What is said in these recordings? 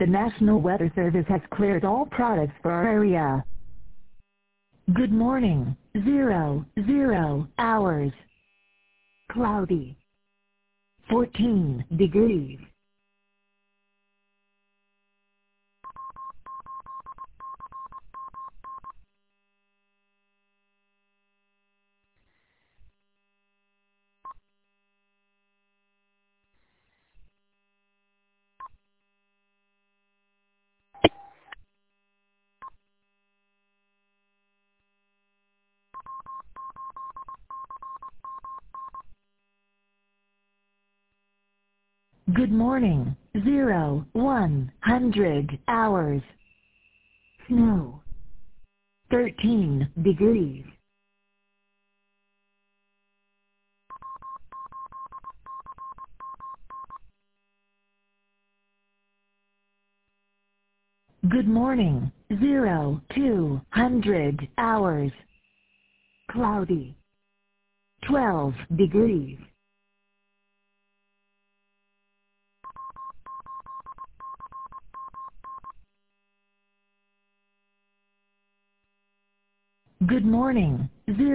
The National Weather Service has cleared all products for our area. Good morning. 00 hours. Cloudy. 14 degrees. Good morning. 100 hours. Snow. 13 degrees. Good morning. 200 hours. Cloudy. 12 degrees. Good morning.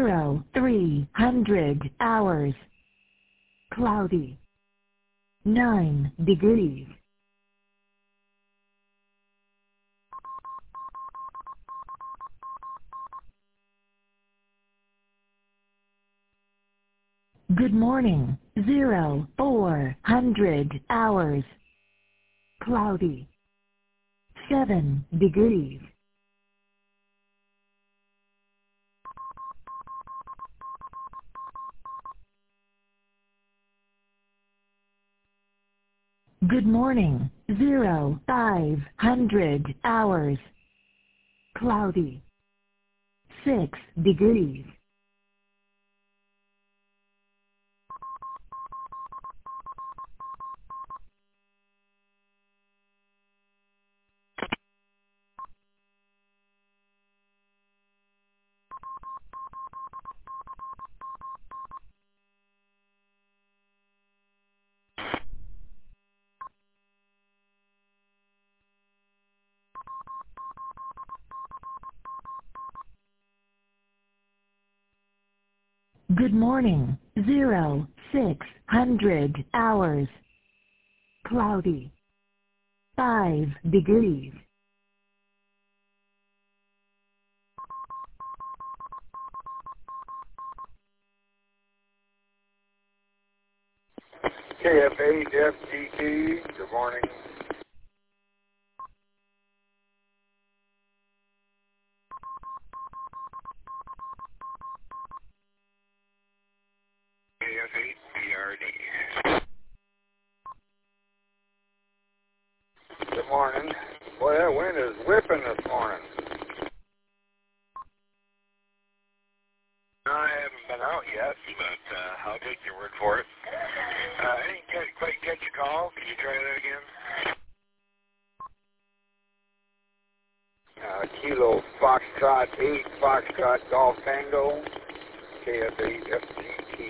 300 hours. Cloudy. 9 degrees. Good morning. 400 hours. Cloudy. 7 degrees. Good morning. 500 hours. Cloudy. 6 degrees. Good morning. 600 hours. Cloudy. 5 degrees. KF8FGT, good morning. KF8BRD. Good morning. Boy, that wind is whipping this morning. No, I haven't been out yet, but I'll take your word for it. I didn't quite catch your call. Can you try that again? Kilo Foxtrot 8, Foxtrot Golf Tango, KF8FGT.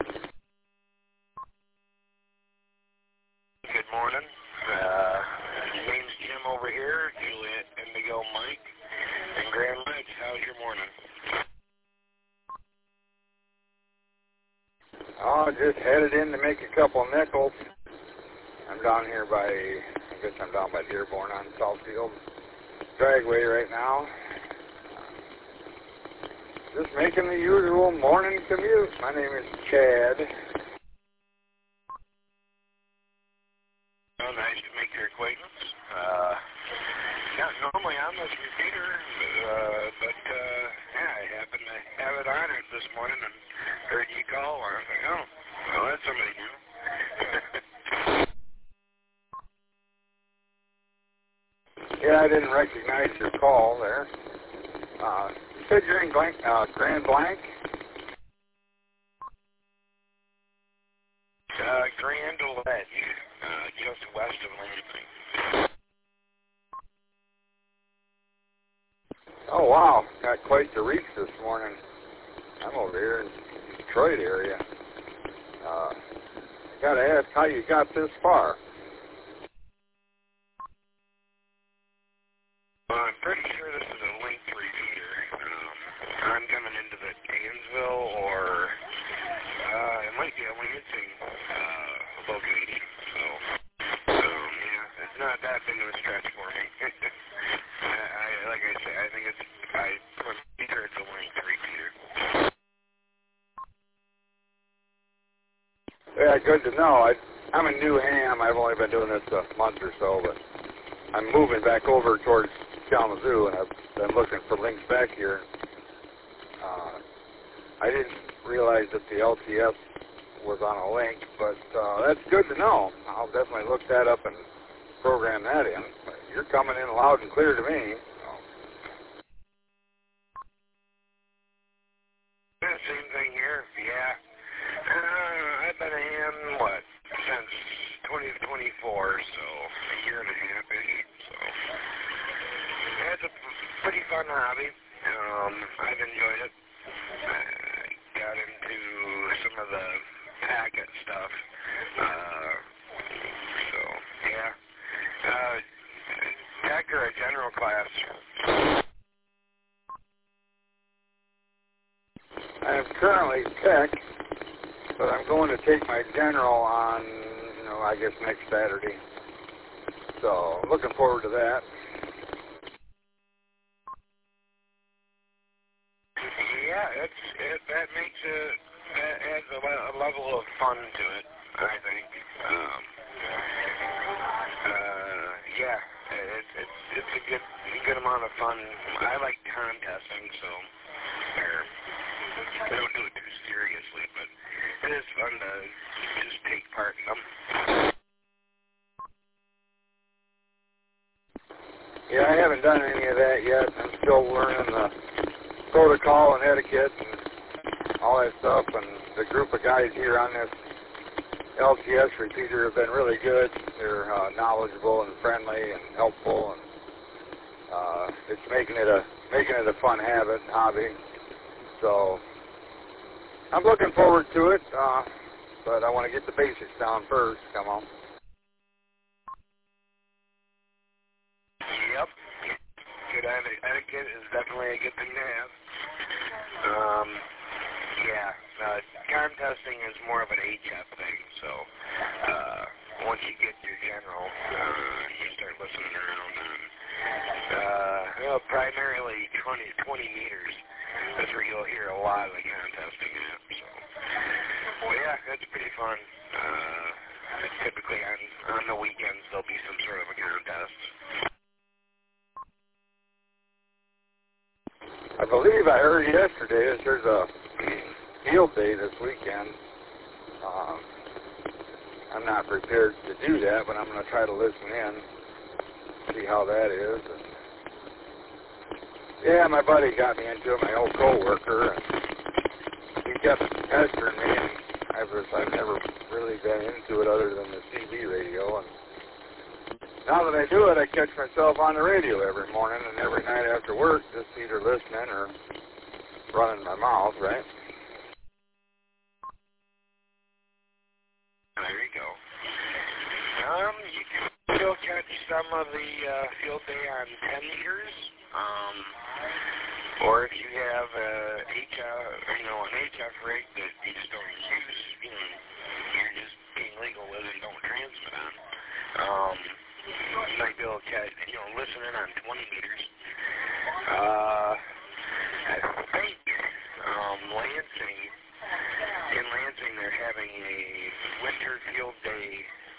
Good morning. Name's Jim over here, Juliet Indigo Mike, and Grand Ledge. How's your morning? Oh, just headed in to make a couple nickels. I'm down here by, I guess I'm down by Dearborn on Southfield Dragway right now. Just making the usual morning commute. My name is Chad. Oh, nice to make your acquaintance. Normally I'm this repeater, but yeah, I happened to have it on it this morning and heard you call, and I was like, oh, well, that's somebody new. Yeah, I didn't recognize your call there. You said you're in Grand Blanc? Grand Ledge, just west of Lansing. Oh, wow. Got quite the reach this morning. I'm over here in the Detroit area. Got to ask how you got this far. not that big of a stretch for me. Like I say, I think it's from meter to length, 3 meter. Yeah, good to know. I'm a new ham. I've only been doing this a month or so, but I'm moving back over towards Kalamazoo, and I've been looking for links back here. I didn't realize that the LTS was on a link, but that's good to know. I'll definitely look that up and program that in. You're coming in loud and clear to me. Yeah, same thing here. Yeah. I've been a ham, since 2024, so a year and a half-ish. So it's a pretty fun hobby. I've enjoyed it. Got into some of the packet stuff. So, yeah. Tech or a general class? I am currently tech, but I'm going to take my general on, I guess next Saturday. So, looking forward to that. Yeah, that adds a level of fun to it, I think. Yeah, it's a good amount of fun. I like contesting, so I don't do it too seriously, but it is fun to just take part in them. Yeah, I haven't done any of that yet. I'm still learning the protocol and etiquette and all that stuff, and the group of guys here on this LTS repeater have been really good. They're knowledgeable and friendly and helpful, and it's making it a fun hobby. So I'm looking forward to it, but I want to get the basics down first. Come on. Yep. Good etiquette is definitely a good thing to have. Contesting is more of an HF thing, so once you get your general, you start listening around and primarily 20 meters. That's where you'll hear a lot of the contesting at. So, yeah, that's pretty fun. Typically on the weekends there'll be some sort of a contest. I believe I heard yesterday that there's a field day this weekend. I'm not prepared to do that, but I'm going to try to listen in, see how that is. And yeah, my buddy got me into it, my old co-worker, and he kept pestering me, and I've never really been into it other than the CB radio. And now that I do it, I catch myself on the radio every morning and every night after work, just either listening or running my mouth, right? There you go. You can still catch some of the field day on 10 meters, or if you have an HF rig that you just don't use, you're just being legal with it and don't transmit on. You might be able to catch, listen in on 20 meters. I think in Lansing, they're having a winter field day,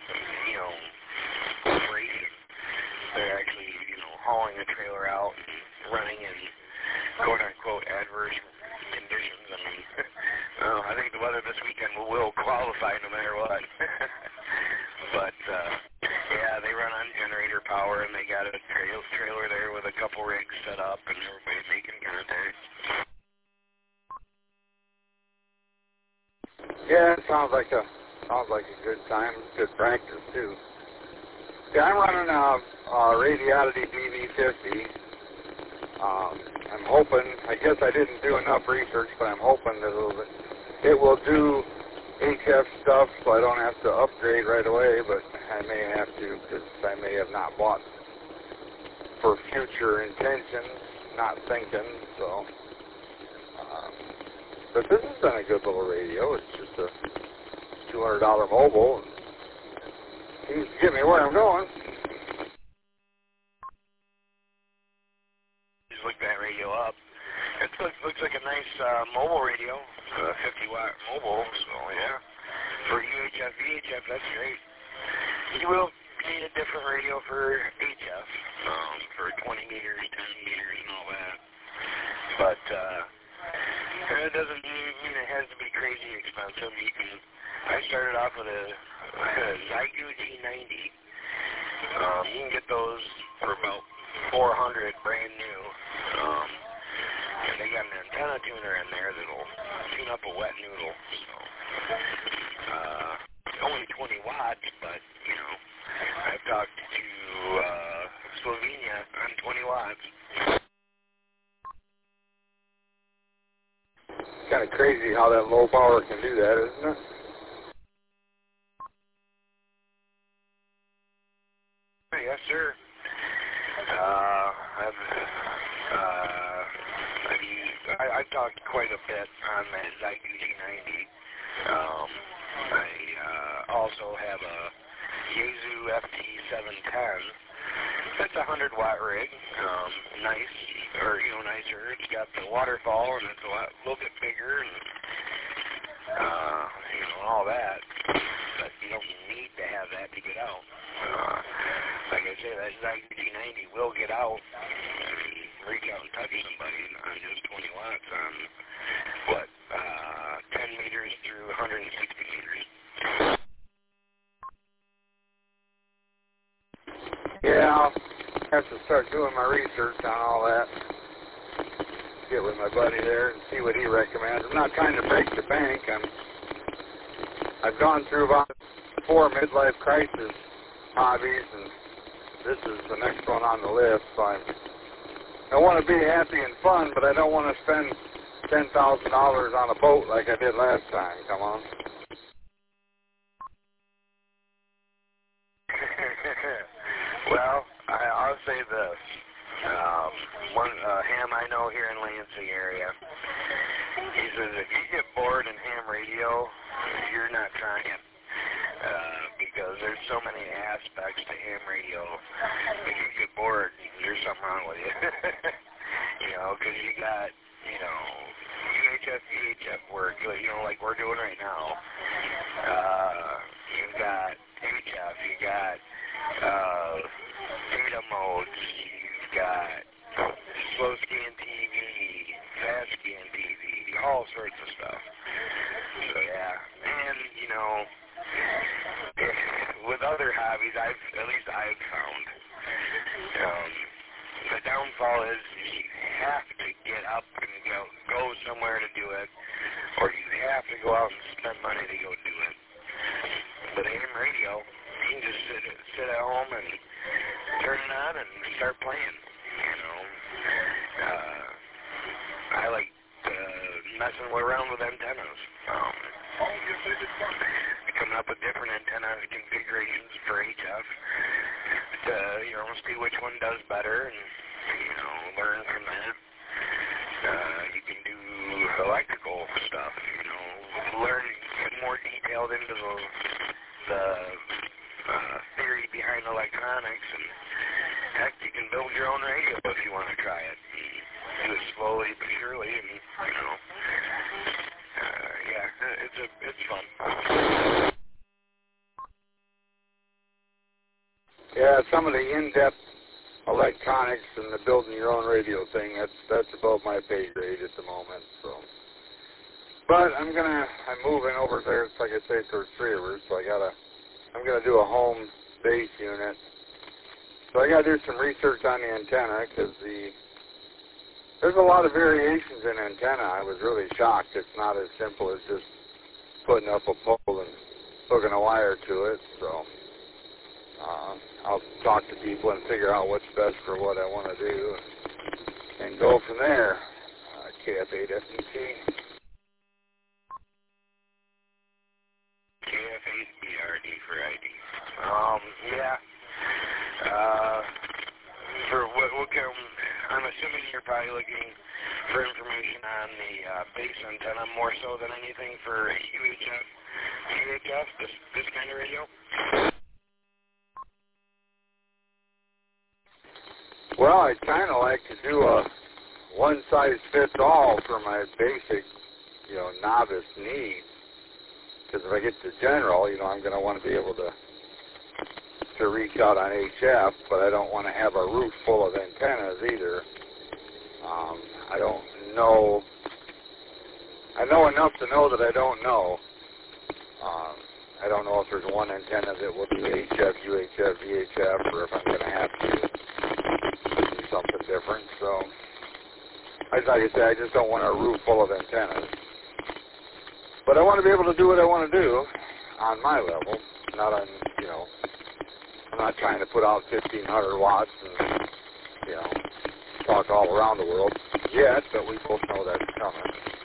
operation. They're actually, hauling a trailer out and running in quote-unquote adverse conditions. I mean, I think the weather this weekend will qualify no matter what. But, yeah, they run on generator power, and they got a trailer there with a couple rigs set up, and everybody's making contact. Yeah, it sounds like a good time, good practice too. Yeah, I'm running a Radiality DV50. I'm hoping, I guess I didn't do enough research, but I'm hoping that it will do HF stuff, so I don't have to upgrade right away, but I may have to, because I may have not bought for future intentions, not thinking, so. But this has been a good little radio. It's just a $200 mobile. Seems to get me where I'm going. like a nice mobile radio, 50-watt mobile, so yeah. For UHF, VHF, that's great. You will need a different radio for HF, for 20 meters, 10 meters, and all that. But it doesn't mean it has to be crazy expensive. I started off with a Zygu G90. You can get those for about $400 brand new. And they got an antenna tuner in there that'll tune up a wet noodle. So, only 20 watts, but, you know, I've talked to Slovenia on 20 watts. It's kind of crazy how that low power can do that, isn't it? Yes, sir. I've talked quite a bit on that Zygu G90. I also have a Yaesu FT710. It's a 100-watt rig. Nice, or, you know, nicer. It's got the waterfall, and it's a little bit bigger, and, you know, all that. But you don't need to have that to get out. Like I say, that Zygu G90 will get out and reach out and touch somebody on just 20 watts on, 10 meters through 160 meters. Yeah, I'll have to start doing my research on all that. Get with my buddy there and see what he recommends. I'm not trying to break the bank. I've gone through about 4 midlife crisis hobbies, and this is the next one on the list. So I want to be happy and fun, but I don't want to spend $10,000 on a boat like I did last time. Come on. Well, I'll say this. One ham I know here in Lansing area, he says if you get bored in ham radio, you're not trying. Because there's so many aspects to ham radio. If you get bored, there's something wrong with you. You know, because you got, you know, UHF, VHF work, you know, like we're doing right now. You've got HF, you got data modes, you've got slow scan TV, fast scan TV, all sorts of stuff. So yeah, and you know, with other hobbies, at least I've found, the downfall is you have to get up and go somewhere to do it, or you have to go out and spend money to go do it. But AM radio, you can just sit at home and turn it on and start playing, you know. I like messing around with antennas. Coming up with different antenna configurations for HF to, you know, see which one does better and, you know, learn from that. You can do electrical stuff, you know, learn, get more detailed into the theory behind electronics, and heck, you can build your own radio if you want to try it. Do it slowly but surely, and, you know, yeah, it's fun. Yeah, some of the in-depth electronics and the building your own radio thing, that's above my pay grade at the moment. So, but I'm moving over there. It's like I say, towards 3 Rivers, so I'm gonna do a home base unit. So I gotta do some research on the antenna because there's a lot of variations in antenna. I was really shocked. It's not as simple as just putting up a pole and hooking a wire to it. So I'll talk to people and figure out what's best for what I want to do and go from there. KF8FDT. KF8BRD for ID. Yeah. For what kind? I'm assuming you're probably looking for information on the base antenna more so than anything for UHF, VHF, this kind of radio. Well, I'd kind of like to do one size fits all for my basic, novice needs. Because if I get to general, I'm going to want to be able to reach out on HF, but I don't want to have a roof full of antennas either. I don't know. I know enough to know that I don't know. I don't know if there's one antenna that will do HF, UHF, VHF, or if I'm going to have to do something different. So, like I said, I just don't want a roof full of antennas. But I want to be able to do what I want to do on my level, not on, I'm not trying to put out 1,500 watts and, talk all around the world yet, but we both know that's coming.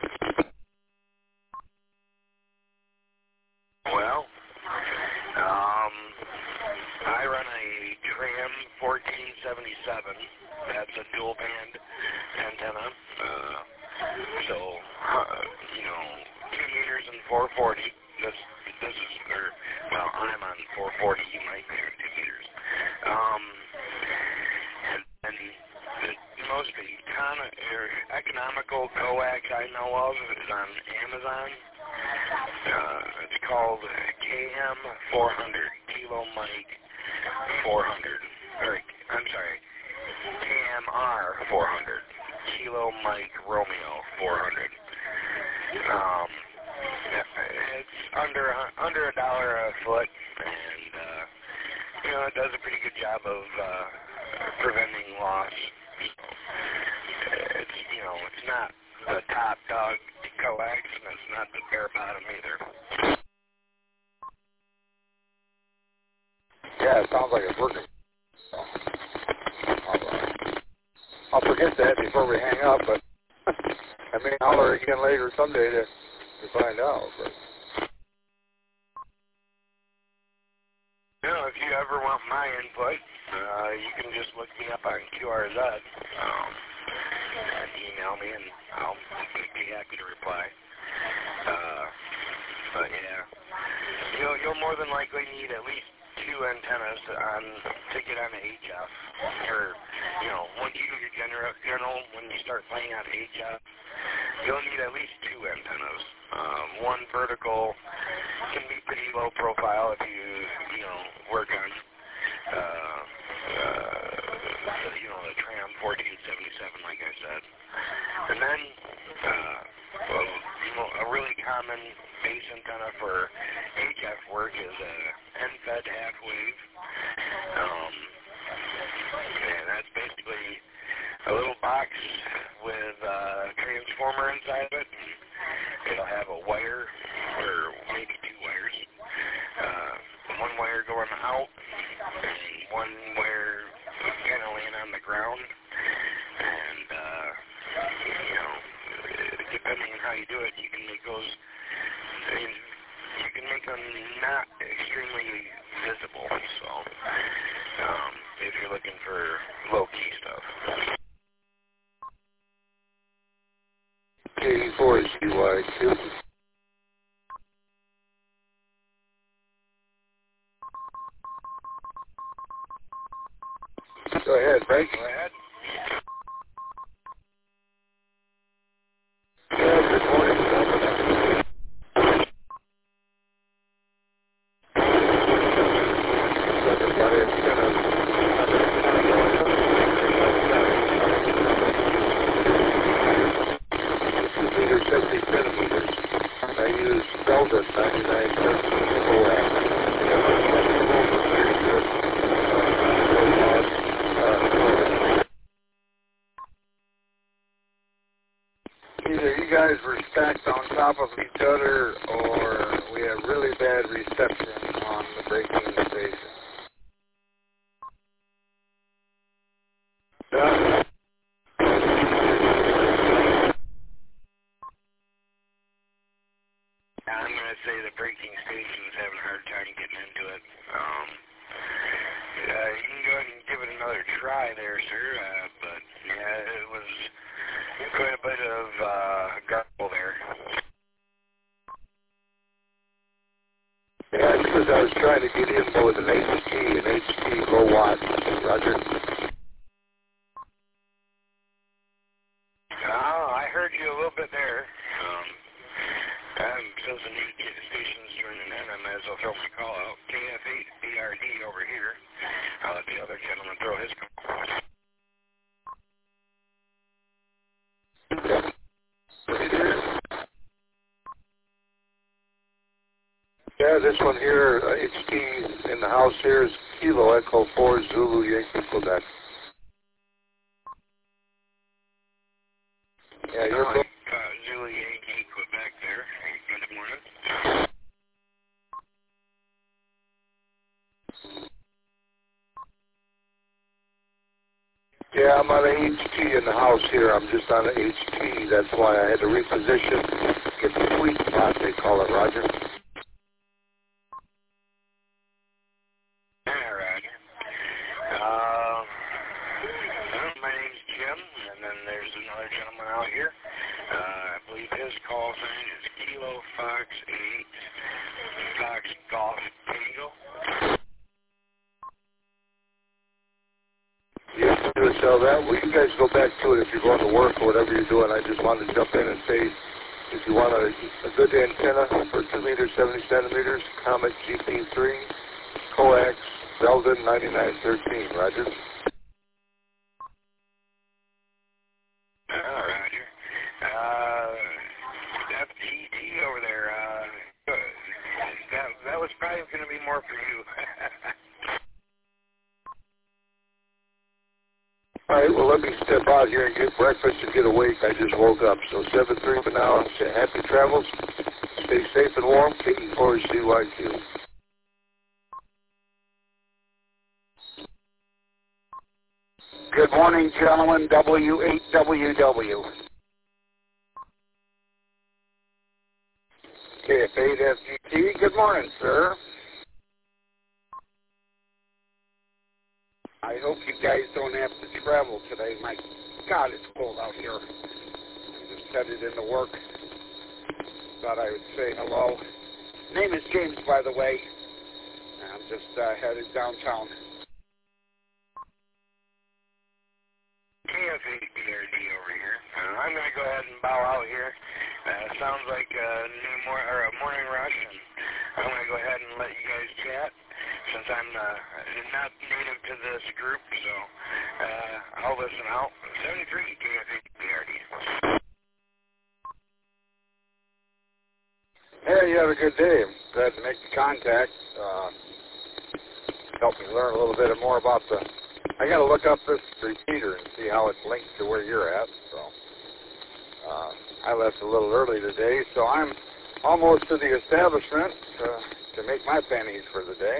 Well, I run a Tram 1477. That's a dual band antenna. So, 2 meters and 440. This is, I'm on 440. You might be on 2 meters. And the most economical coax I know of is on Amazon. It's called KM400, Kilo Mike 400. KMR 400, Kilo Mike Romeo 400. It's under $1 a foot, and it does a pretty good job of preventing loss. It's not the top dog coax, and it's not the bare bottom either. Yeah, it sounds like it's working. I'll forget that before we hang up, but I may holler again later someday to find out. But. If you ever want my input, you can just look me up on QRZ. Email me, and I'll be happy to reply. But yeah, you'll more than likely need at least 2 antennas to get on the HF. Or once you do your general, when you start playing on HF, you'll need at least 2 antennas. One vertical can be pretty low profile if you work on the Tram 1477, like I said. And then a really common base antenna for HF work is a NFED half wave. And that's basically a little box with a transformer inside of it. It'll have a wire, or maybe 2 wires. One wire going out, and one wire kind of laying on the ground. And, depending on how you do it, you can make those, you can make them not extremely visible. So, if you're looking for low-key stuff. KD4CY2. Go ahead, Frank. Go ahead. Good morning. I use Delta 99 Either you guys were stacked on top of each other, or we have really bad reception on the breaking station. I'm going to say the braking station's having a hard time getting into it. You can go ahead and give it another try there, sir, but yeah, it was quite a bit of garble there. Yeah, because I was trying to get in with an HT low watt. Roger. throw my call out. KF8BRD over here. I'll let the other gentleman throw his call. Yeah, this one here, HT in the house here is Kilo Echo 4 Zulu Yankee Quebec. Yeah, you're Zulu Yankee Quebec there. Good morning. Yeah, I'm on a HT in the house here. I'm just on a HT. That's why I had to reposition. Get the sweet spot, they call it, Roger. Yeah, Roger. My name's Jim, and then there's another gentleman out here. I believe his call sign is Kilo Fox 8 Fox Golf Tango. Yes, I'm going to sell that. Well, you guys go back to it if you're going to work or whatever you're doing. I just wanted to jump in and say, if you want a good antenna for 2 meters, 70 centimeters, Comet GP3, Coax, Belden 9913, Roger. Roger. FGT over there, that was probably going to be more for you. All right, well, let me step out here and get breakfast and get awake. I just woke up. So 7-3 for now. Say happy travels. Stay safe and warm. KE4CYQ. Good morning, gentlemen. W8WW. KF8FGT. Good morning, sir. I hope you guys don't have to travel today. My God, it's cold out here. I'm just headed into work. Thought I would say hello. Name is James, by the way. I'm just headed downtown. KF8BRD over here. I'm going to go ahead and bow out here. Sounds like a morning rush, and I'm going to go ahead and let you guys chat since I'm not native to this group, so I'll listen out. 73 KF8BRD. Hey, you have a good day. I'm glad to make the contact. Help me learn a little bit more about the... I got to look up this repeater and see how it's linked to where you're at. So I left a little early today, so I'm almost to the establishment to make my pennies for the day.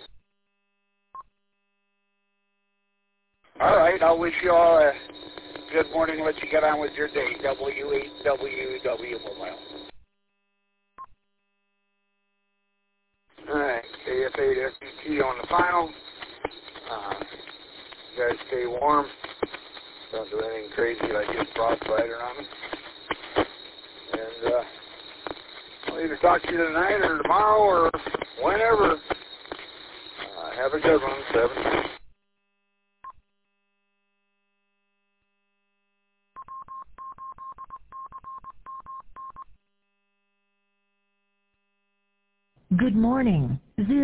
All right, I'll wish you all a good morning. Let you get on with your day. W8WW Mobile. All right, KF8FGT on the final. You guys stay warm. Don't do anything crazy like get frostbite or nothing. And I'll either talk to you tonight or tomorrow or whenever. Have a good one, 7. Good morning.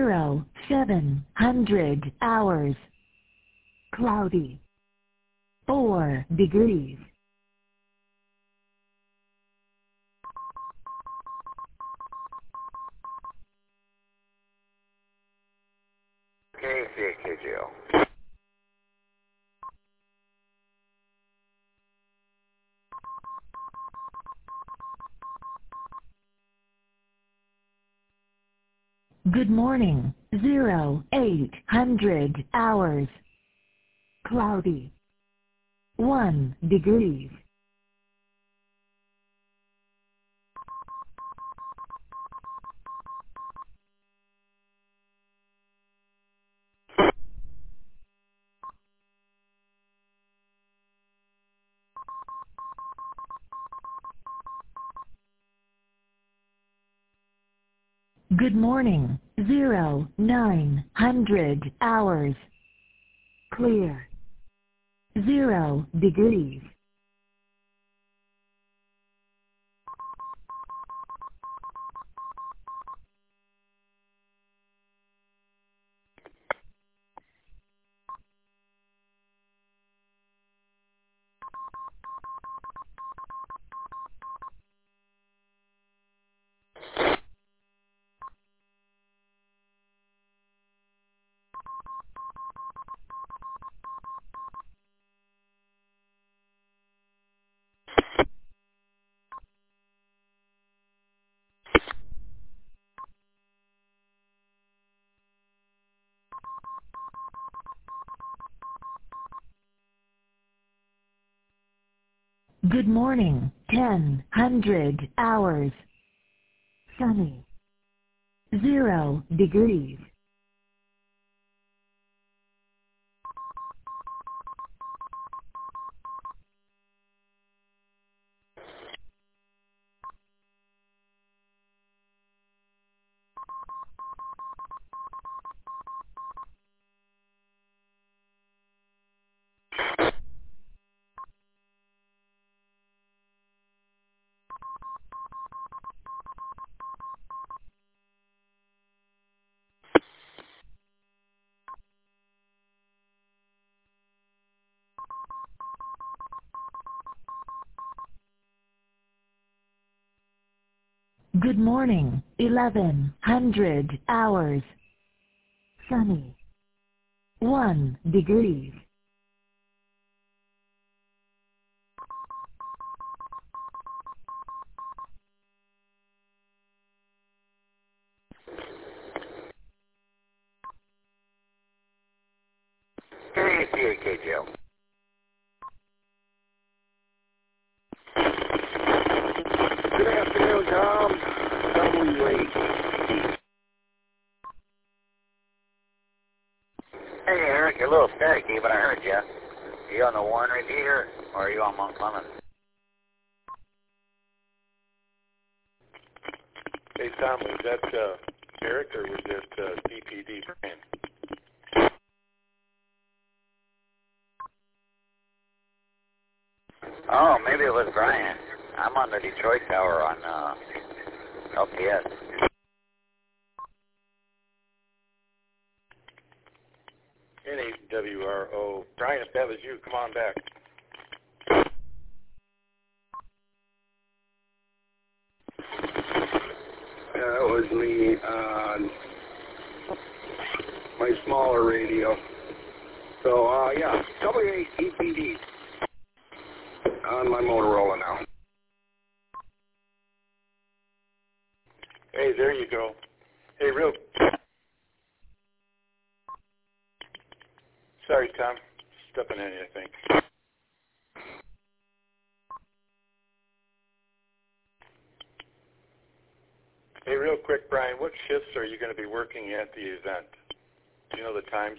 0700 hours. Cloudy. 4 degrees. KCAKJL. Good morning. 0800 hours. Cloudy. 1 degrees. Good morning. 0900 hours. Clear. 0 degrees. Good morning, 1000 hours. Sunny. 0 degrees. Good morning, 1100 hours. Sunny. 1 degrees. KCAKJO. Good afternoon, Tom. WA. Hey, Eric, you're a little staticky, but I heard you. Are you on the Warren repeater, or are you on Mount Clemens? Hey, Tom, was that Eric, or was that DPD Brian? Oh, maybe it was Brian. I'm on the Detroit Tower on LPS. NAWRO. Brian, if that was you, come on back. That was me on my smaller radio. So, yeah, WA-EPD on my Motorola now. Hey, there you go. Hey, real... Sorry, Tom. Stepping in, I think. Hey, real quick, Brian, what shifts are you going to be working at the event? Do you know the times?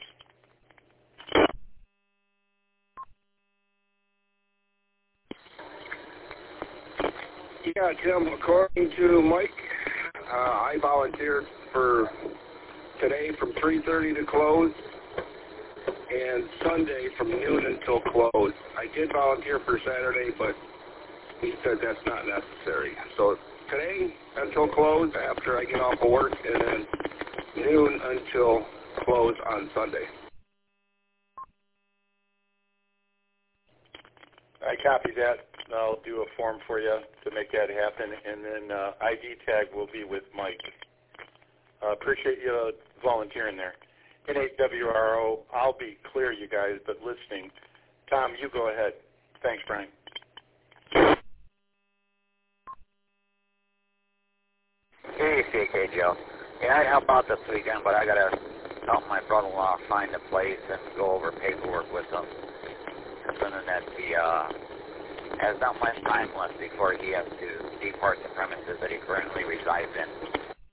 Yeah, Tim, according to Mike, I volunteered for today from 3:30 to close and Sunday from noon until close. I did volunteer for Saturday, but he said that's not necessary. So today until close after I get off of work, and then noon until close on Sunday. I copy that. I'll do a form for you to make that happen, and then ID tag will be with Mike. Appreciate you volunteering there. NAWRO, I'll be clear, you guys, but listening. Tom, you go ahead. Thanks, Brian. KCAKJO. Yeah, I'd help out this weekend, but I got to help my brother-in-law find a place and go over paperwork with him. Something that he has not much time left before he has to depart the premises that he currently resides in.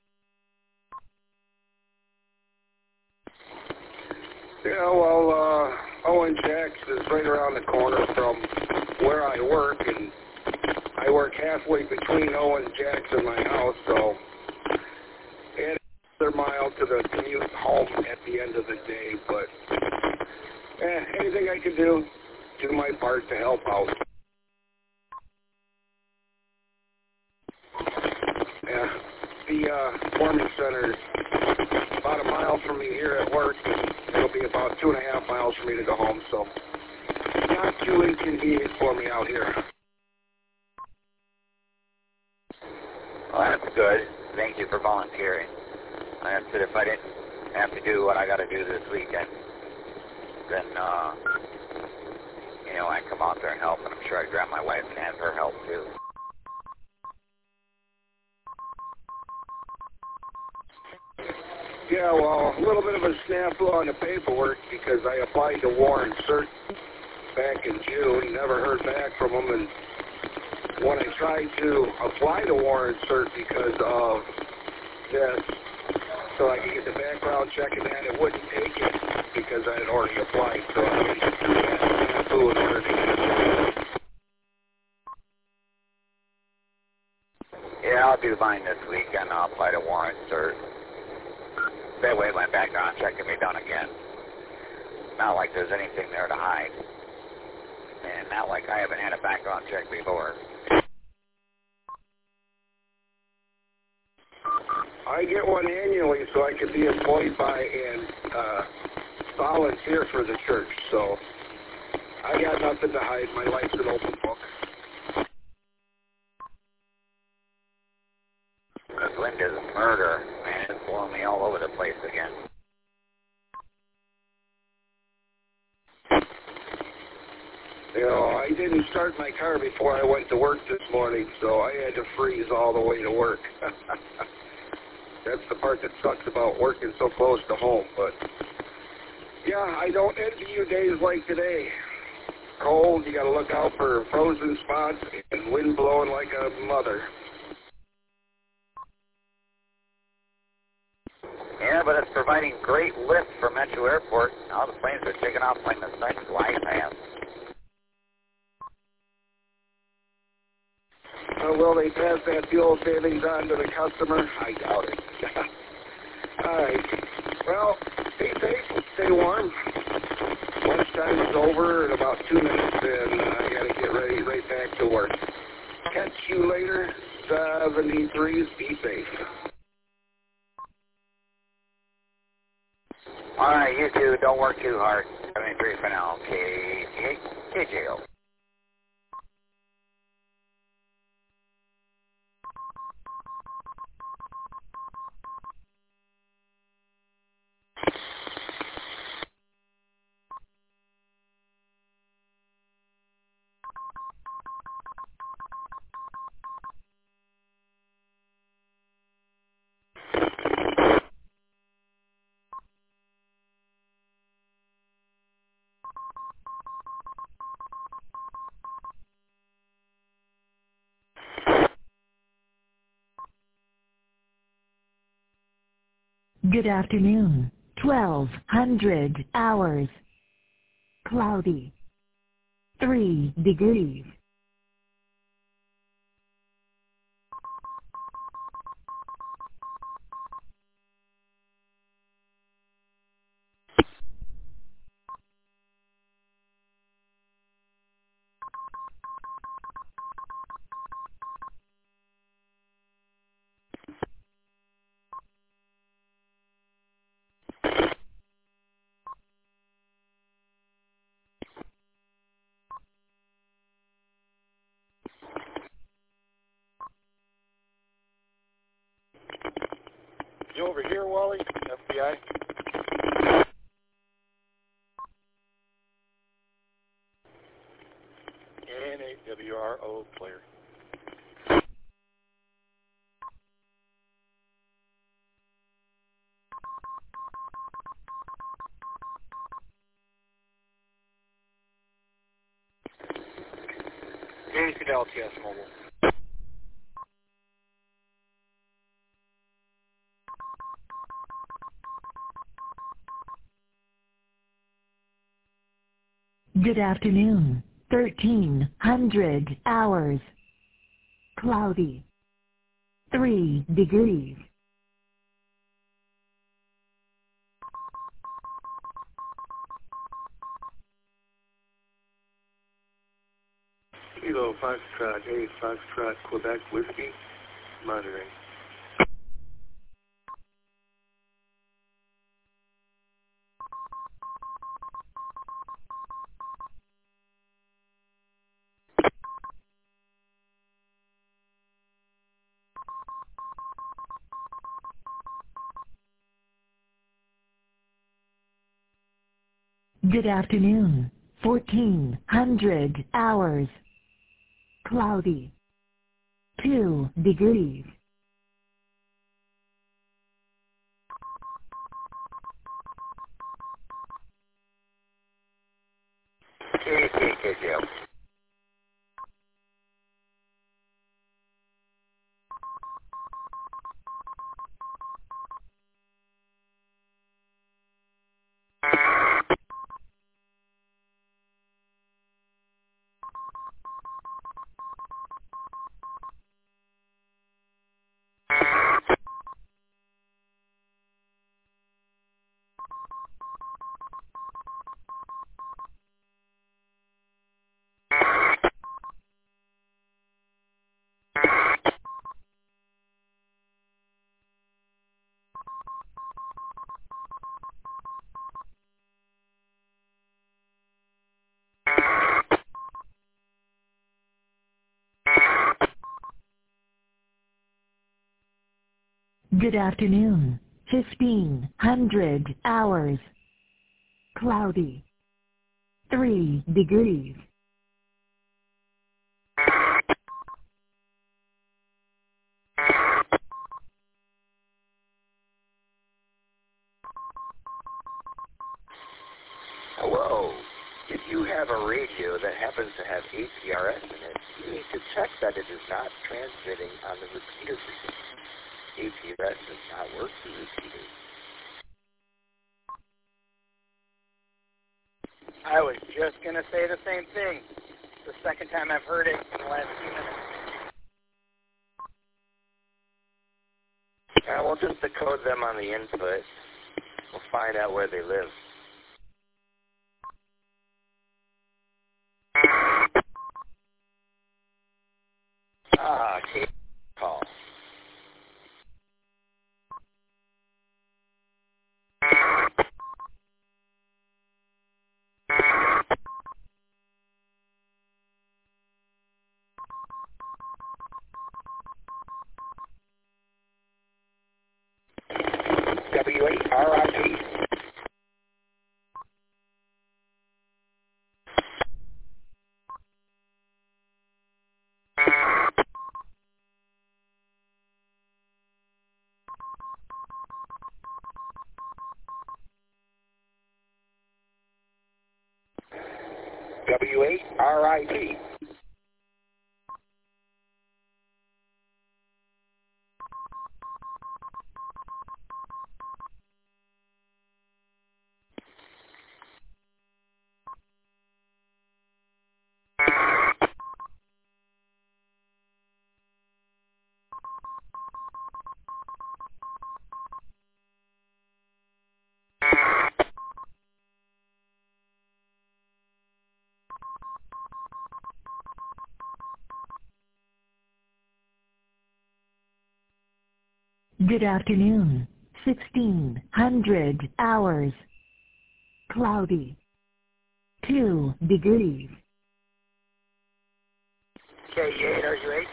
Yeah, well, Owen Jacks is right around the corner from where I work, and I work halfway between Owen Jacks and my house, so add another mile to the commute home at the end of the day, but anything I can do my part to help out. Yeah, the Foreman Center is about a mile from me here at work, and it'll be about 2.5 miles for me to go home, so not too inconvenient for me out here. Well, that's good. Thank you for volunteering. I said if I didn't have to do what I got to do this weekend, then, I'd come out there and help, and I'm sure I'd grab my wife and have her help, too. Yeah, well, a little bit of a snafu on the paperwork because I applied to Warren Cert back in June, never heard back from them, and when I tried to apply the warrant cert because of this, so I could get the background check and that, it wouldn't take it because I had already applied, so I had to do that in order to get it. Yeah, I'll do mine this weekend. I'll apply to warrant cert. That way my background check can be done again. Not like there's anything there to hide. And not like I haven't had a background check before. I get one annually so I can be employed by and volunteer for the church, so I got nothing to hide. My life's an open book. Because Linda's murder, man, it's blowing me all over the place again. You know, I didn't start my car before I went to work this morning, so I had to freeze all the way to work. That's the part that sucks about working so close to home, but yeah, I don't envy you days like today. Cold, you gotta look out for frozen spots and wind blowing like a mother. Yeah, but it's providing great lift for Metro Airport. All the planes are taking off like the nice glide path. Will they pass that fuel savings on to the customer? I doubt it. All right. Well, stay safe, stay warm. Lunchtime is over in about 2 minutes, and I got to get ready right back to work. Catch you later. 73s, be safe. All right, you two, don't work too hard. 73 for now. KJO. Good afternoon. 1200 hours. Cloudy. 3 degrees. You over here, Wally? FBI? N8WRO player. James to LTS Mobile. Good afternoon. 1300 hours. Cloudy. 3 degrees. Kilo Foxtrot 8 Foxtrot Quebec Whiskey, monitoring. Good afternoon. 1400 hours. Cloudy. 2 degrees. KJO. Good afternoon. 1500 hours. Cloudy. 3 degrees. Hello. If you have a radio that happens to have APRS in it, you need to check that it is not transmitting on the repeater frequency. APRS does not work through repeaters. I was just going to say the same thing. It's the second time I've heard it in the last few minutes. We'll just decode them on the input. We'll find out where they live. Kate call. W8RIP. W8RIP. Good afternoon. 1600 hours. Cloudy. 2 degrees. K8RUH.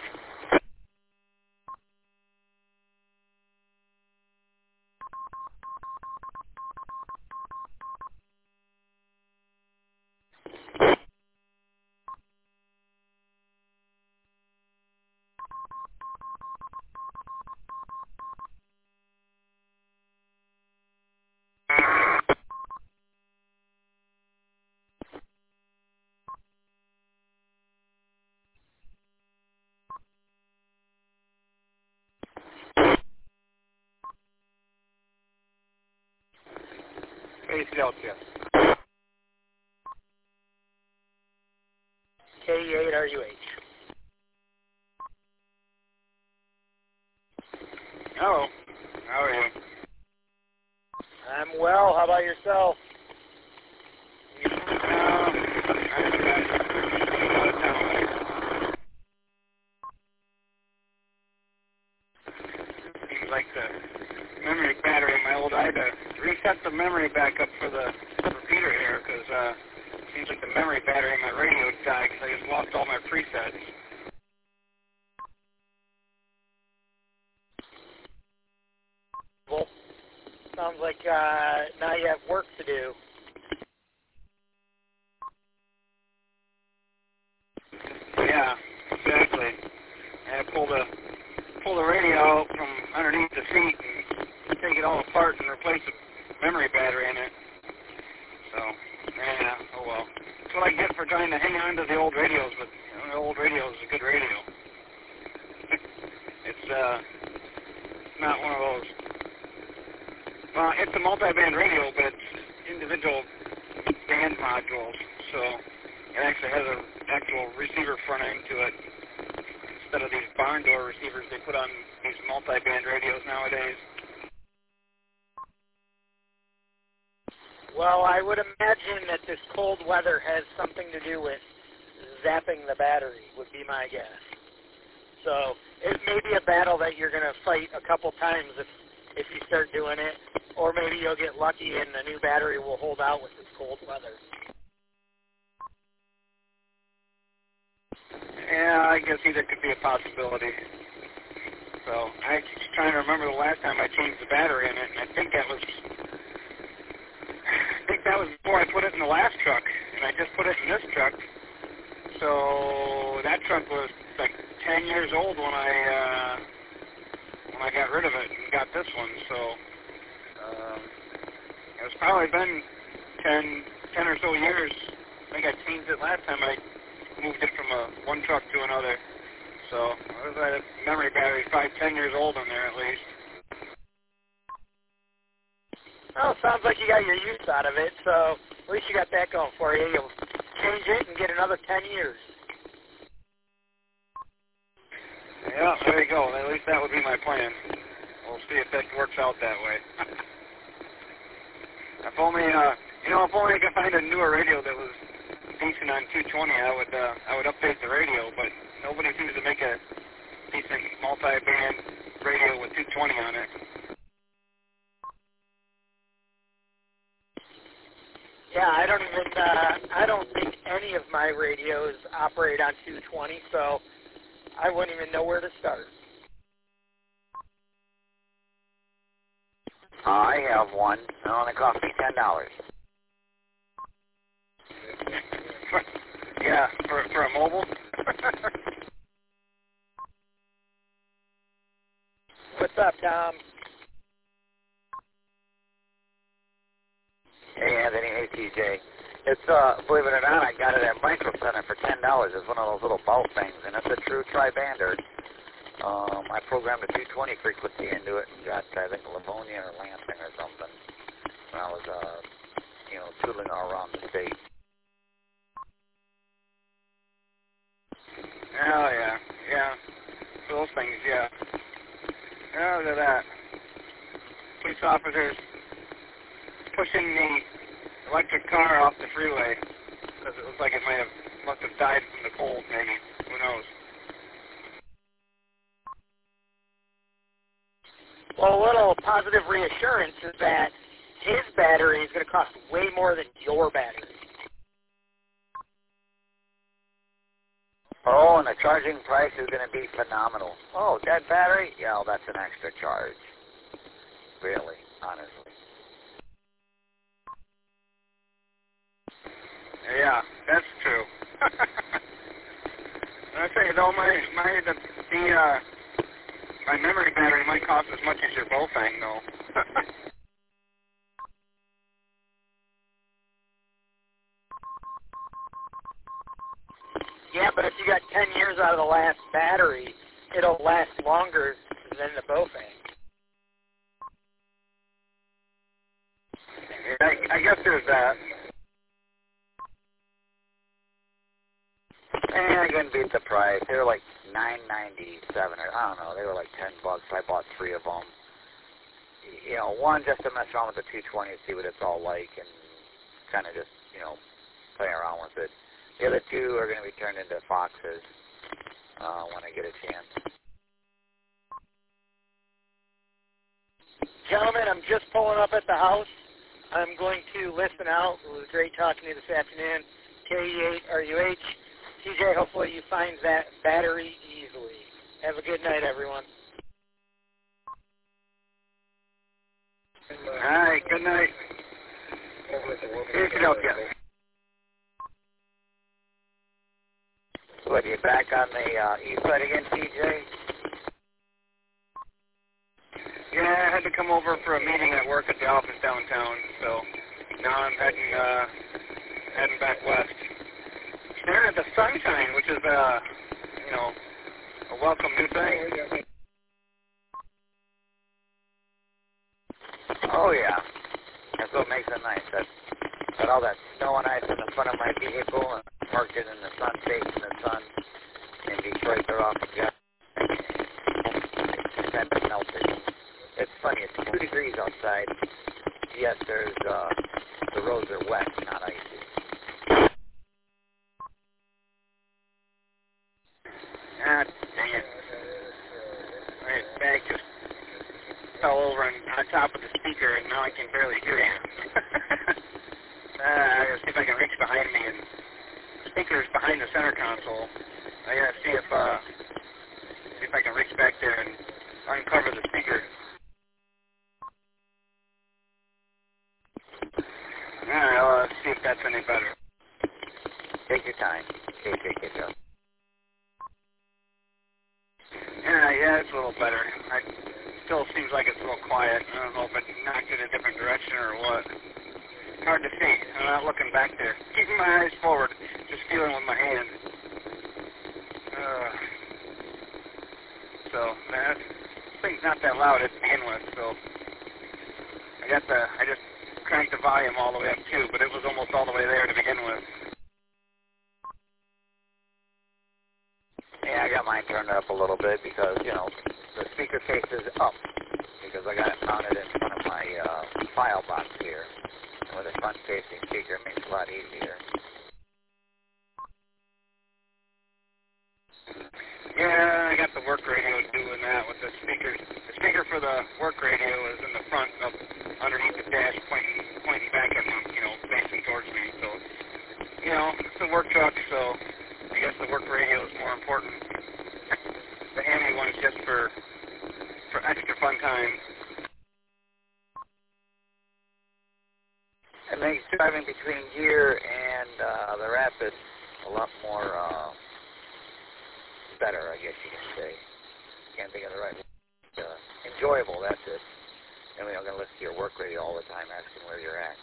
K8RUH. K8RUH. Hello. How are you? I'm well. How about yourself? Seems like the memory battery in my old, I had to reset the memory back up for the repeater here because it seems like the memory battery in my radio died because I just lost all my presets. Well, sounds like now you have work to do. Yeah, exactly. I had to pull the radio out from underneath the seat and take it all apart and replace the memory battery in it. So, yeah, oh well. That's what I get for trying to hang on to the old radios, but the old radio is a good radio. It's not one of those. Well, it's a multi-band radio, but it's individual band modules, so it actually has an actual receiver front end to it instead of these barn door receivers they put on these multi-band radios nowadays. Well, I would imagine that this cold weather has something to do with zapping the battery, would be my guess. So it may be a battle that you're going to fight a couple times if you start doing it, or maybe you'll get lucky and the new battery will hold out with this cold weather. Yeah, I guess either could be a possibility. So I was trying to remember the last time I changed the battery in it, and I think that was before I put it in the last truck, and I just put it in this truck. So that truck was like 10 years old when I got rid of it and got this one. So it's probably been 10 or so years. I think I changed it last time I moved it from one truck to another. So it was a memory battery, 5-10 years old on there at least. Well, sounds like you got your use out of it, so at least you got that going for you. You'll change it and get another 10 years. Yeah, there you go. At least that would be my plan. We'll see if that works out that way. If only, if only I could find a newer radio that was decent on 220, I would update the radio, but nobody seems to make a decent multi-band radio with 220 on it. Yeah, I don't think any of my radios operate on 220, so I wouldn't even know where to start. I have one. It only cost me $10. Yeah, for a mobile. What's up, Tom? Hey, Anthony. Hey, TJ. It's, believe it or not, I got it at Micro Center for $10. It's one of those little bulb things, and it's a true tri-bander. I programmed a 220 frequency into it and got, I think, Livonia or Lansing or something when I was, tootling all around the state. Oh, yeah. So those things, yeah. Oh, look at that. Police officers pushing the electric car off the freeway because it looks like it must have died from the cold, maybe. Who knows? Well, a little positive reassurance is that his battery is going to cost way more than your battery. Oh, and the charging price is going to be phenomenal. Oh, that battery? Yeah, well, that's an extra charge. Really, honestly. Yeah, that's true. I say though, my memory battery might cost as much as your Bofang, though. Yeah, but if you got 10 years out of the last battery, it'll last longer than the Bofang. I guess there's that. And I couldn't beat the price. They were like $9.97 or I don't know. They were like $10. I bought 3 of them. One just to mess around with the 220 and see what it's all like, and kind of just play around with it. The other 2 are going to be turned into Foxes when I get a chance. Gentlemen, I'm just pulling up at the house. I'm going to listen out. It was great talking to you this afternoon. KE8RUH. TJ, hopefully you find that battery easily. Have a good night, everyone. All right, good night. Here's your help, yeah. What, you back on the east side again, TJ? Yeah, I had to come over for a meeting at work at the office downtown, so now I'm heading back west. Staring at the sunshine, which is a welcome new thing. Oh yeah, that's what makes it nice. Got all that snow and ice in the front of my vehicle and parked it in the sun, facing the sun. In Detroit, they're off the jet. It's kind of melted. It's funny. It's 2 degrees outside. Yes, there's the roads are wet, not icy. Ah, dang it. My bag just fell over on top of the speaker, and now I can barely hear it. I gotta see if I can reach behind me, and the speaker's behind the center console. I gotta see if I can reach back there and uncover the speaker. Alright, well, let's see if that's any better. Take your time. Take it, Yeah, it's a little better. It still seems like it's a little quiet. I don't know if it knocked it in a different direction or what. Hard to see. I'm not looking back there. Keeping my eyes forward, just feeling with my hand. So, man, this thing's not that loud to begin with, so I just cranked the volume all the way up too, but it was almost all the way there to begin with. Yeah, I got mine turned up a little bit because, you know, the speaker case is up because I got it mounted in front of my file box here. And with a front-facing speaker, it makes it a lot easier. Yeah, I got the work radio doing that with the speaker. The speaker for the work radio is in the front up underneath the dash, pointing back at me, you know, facing towards me. So, you know, it's a work truck, so I guess the work radio is more important. The handy one's just for extra fun time. It makes driving between here and the Rapids a lot more better, I guess you can say. Can't think of the right word. Enjoyable, that's it. And we're not going to listen to your work radio all the time asking where you're at.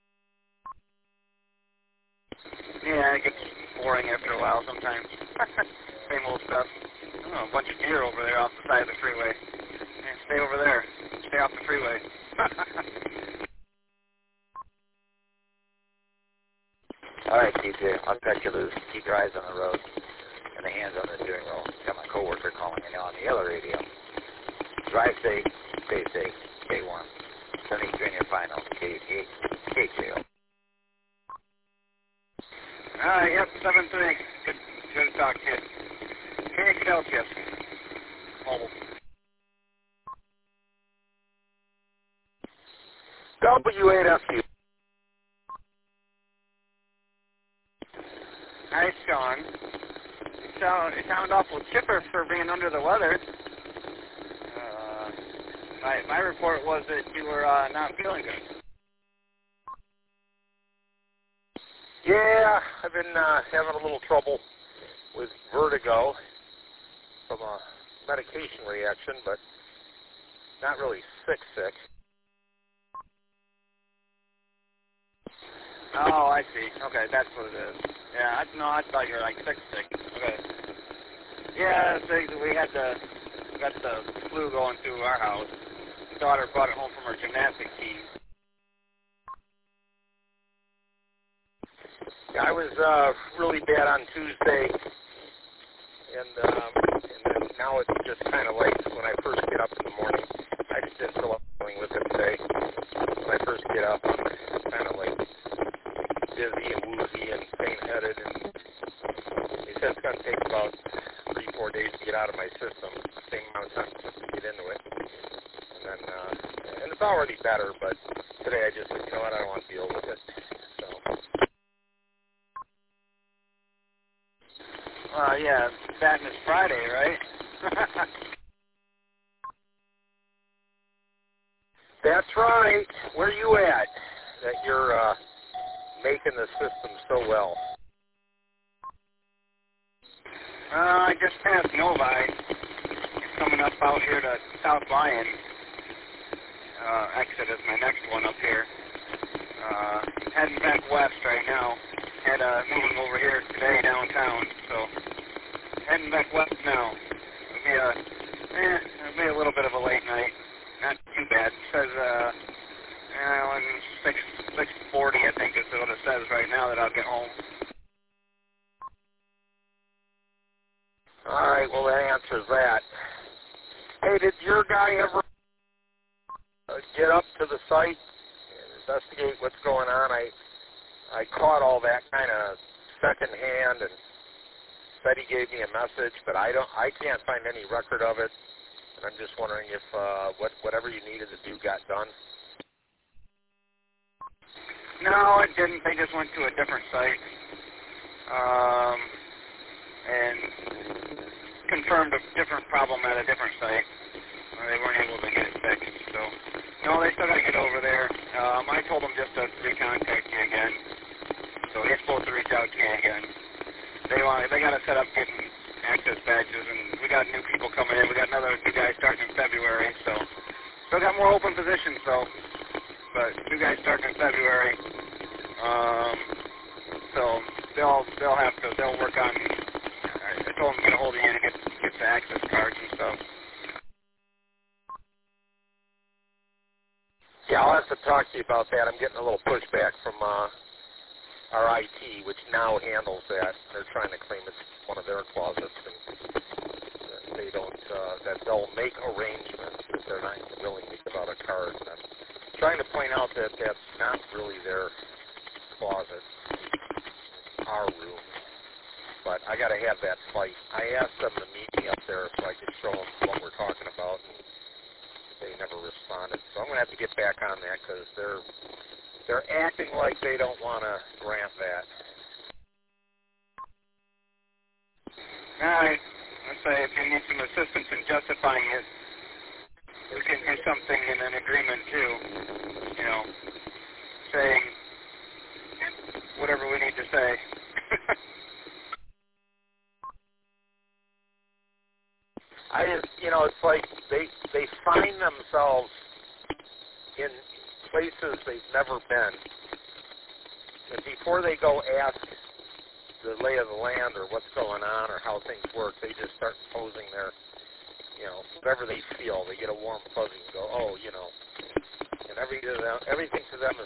Yeah, it gets boring after a while sometimes. Same old stuff. Oh, a bunch of deer over there off the side of the freeway. Yeah, stay over there. Stay off the freeway. All right, DJ, I'll cut you loose. Keep your eyes on the road and the hands on the steering wheel. Got my coworker calling me now on the yellow radio. Drive safe, stay safe, K1. 73 in your final, KJO. Yep, 7-3. Good to talk to you. Hey, Celsius. Mobile. W8FU. Hi, Sean. You sound awful chipper for being under the weather. My report was that you were not feeling good. Yeah, I've been having a little trouble with vertigo from a medication reaction, but not really sick. Oh, I see. Okay, that's what it is. Yeah, I thought you were like sick. Okay. Yeah, we got the flu going through our house. My daughter brought it home from her gymnastics team. I was really bad on Tuesday, and then now it's just kind of like when I first get up in the morning. I just didn't feel like dealing with it today. When I first get up, I'm kind of like dizzy and woozy and faint-headed, and he said it's going to take about 3-4 days to get out of my system. Same amount of time to get into it, and it's already better. But today I just said, you know what, I don't want to deal with it. Yeah, Sadness Friday, right? That's right. Where you at that you're making the system so well? I just passed Novi. Coming up out here to South Lyon. Exit is my next one up here. Heading back west right now. Had a meeting over here today downtown, so heading back west now. It'll be a little bit of a late night. Not too bad. It says 6:40, I think is what it says right now that I'll get home. All right, well that answers that. Hey, did your guy ever get up to the site and investigate what's going on? I caught all that kind of secondhand and said he gave me a message, but I can't find any record of it. And I'm just wondering if whatever you needed to do got done. No, it didn't. They just went to a different site and confirmed a different problem at a different site. They weren't able to get it fixed. So, no, they still got to get over there. I told them just to recontact you again. So he's supposed to reach out to me again. They got to set up getting access badges, and we got new people coming in. We got another new guy starting in February, so still got more open positions, though. But new guys starting in February, so they'll work on. I told them to get a hold of you to get the access cards and stuff. Yeah, I'll have to talk to you about that. I'm getting a little pushback from our IT, which now handles that. They're trying to claim it's one of their closets, and they don't. That they'll make arrangements, but they're not willing to give out a card. And I'm trying to point out that that's not really their closet, our room. But I got to have that fight. I asked them to meet me up there so I could show them what we're talking about, and they never responded. So I'm going to have to get back on that because they're acting like they don't want to grant that. All right. Let's say if you need some assistance in justifying it, we can do something in an agreement too. You know, saying whatever we need to say. It's like they find themselves in places they've never been, and before they go ask the lay of the land or what's going on or how things work, they just start posing their, whatever they feel. They get a warm fuzzy and go, and everything to them is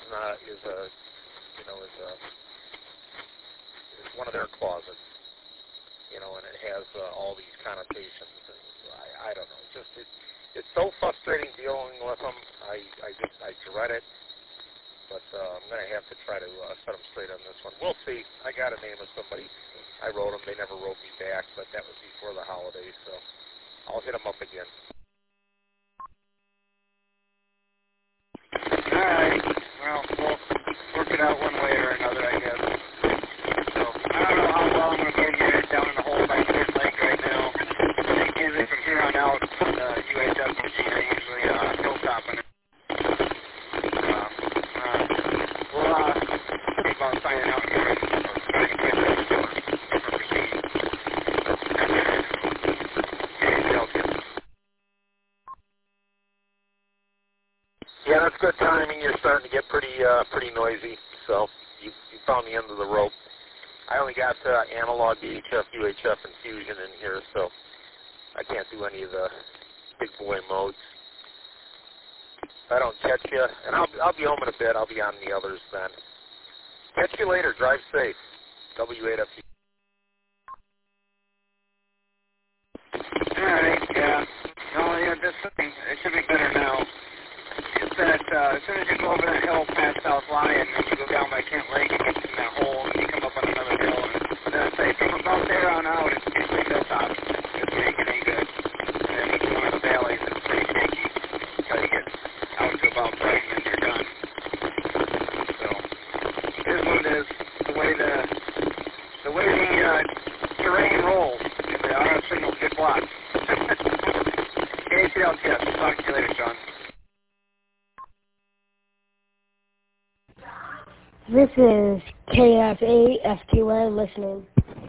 one of their closets, and it has all these connotations. And I don't know. It's so frustrating dealing with them. I dread it. But I'm going to have to try to set them straight on this one. We'll see. I got a name of somebody. I wrote them. They never wrote me back, but that was before the holidays, so I'll hit them up again. All right. Well, we'll work it out one way or another, I guess. So I don't know how well I'm going to get here down in the hole by Clear Lake right now. Usually from here on out, UHF machine, I usually hilltopping it. About signing out here and trying to get Yeah, that's good timing. You're starting to get pretty noisy, so you found the end of the rope. I only got analog, VHF, UHF, and fusion in here, so I can't do any of the big boy modes. If I don't catch you, and I'll be home in a bit. I'll be on the others then. Catch you later. Drive safe. W8FU. All right, yeah. No, yeah, this thing, it should be better now. It's that, as soon as you go over that hill past South Lyon, and you go down by Kent Lake, it gets in that hole, and you come up on another hill. And then I say, from about there on out, it's basically hilltop. It can't get any good. And then it's one of the valleys, it's pretty shaky. Until you get out to about Brighton, and you're done. So, here's what it is. The way the terrain rolls. The RF signals get blocked. KCLTS. We'll talk to you later, Sean. This is KF8FQN listening.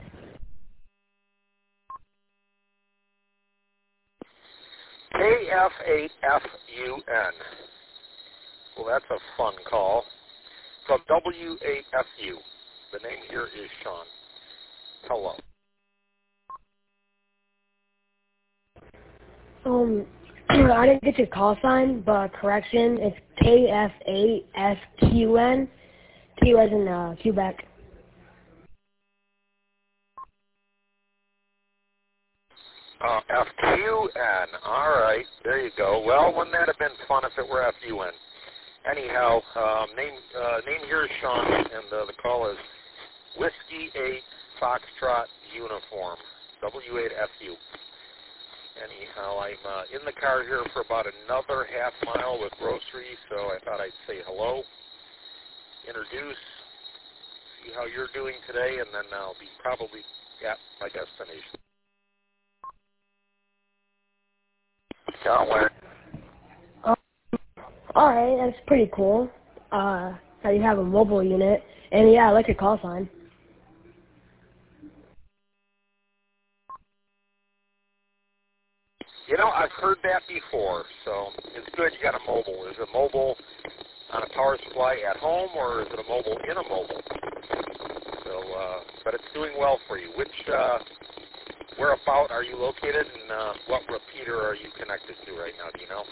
KF8FUN. Well, that's a fun call. From W8FU. The name here is Sean. Hello. I didn't get your call sign, but correction, it's KF8FQN. Q as in Quebec. FQN. All right. There you go. Well, wouldn't that have been fun if it were FUN? Anyhow, name here is Sean, and the call is Whiskey 8 Foxtrot Uniform, W8FU. Anyhow, I'm in the car here for about another half mile with groceries, so I thought I'd say hello, introduce, see how you're doing today, and then I'll be probably at my destination. John, where? All right, that's pretty cool. That you have a mobile unit, and yeah, I like your call sign. You know, I've heard that before, so it's good you got a mobile. Is it mobile on a power supply at home, or is it a mobile in a mobile? So, but it's doing well for you. Which, whereabout are you located, and what repeater are you connected to right now? Do you know?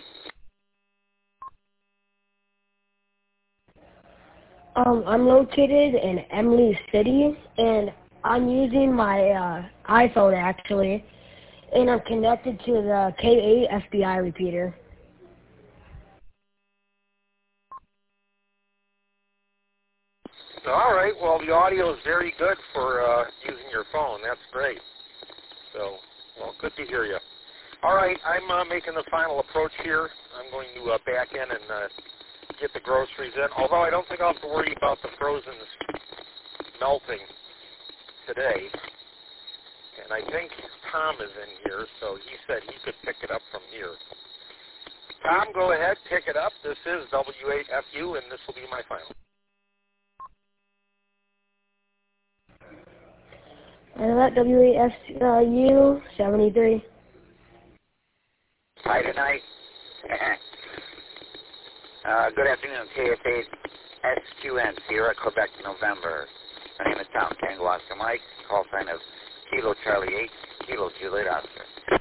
I'm located in Emily City, and I'm using my iPhone actually, and I'm connected to the K8 FBI repeater. All right. Well, the audio is very good for using your phone. That's great. So, well, good to hear you. All right. I'm making the final approach here. I'm going to back in and get the groceries in, although I don't think I'll have to worry about the frozens melting today. And I think Tom is in here, so he said he could pick it up from here. Tom, go ahead, pick it up. This is W8FU, and this will be my final. And that W8FU 73. Hi tonight. Good afternoon, KF8 SQN, Sierra, Quebec, November. My name is Tom Tango Oscar Mike, call sign of Kilo Charlie 8, Kilo Juliet Oscar.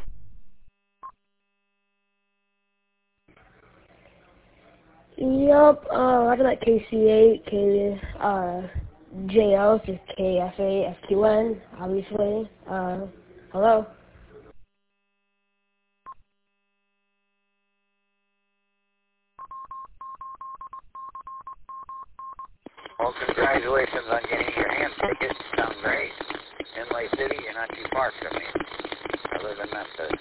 Yup, I got that KC8, JO, just KF8, SQN, obviously. Hello? Well, congratulations on getting your hand ticket. Sounds great. Inlay City, you're not too far from me. I live in Memphis.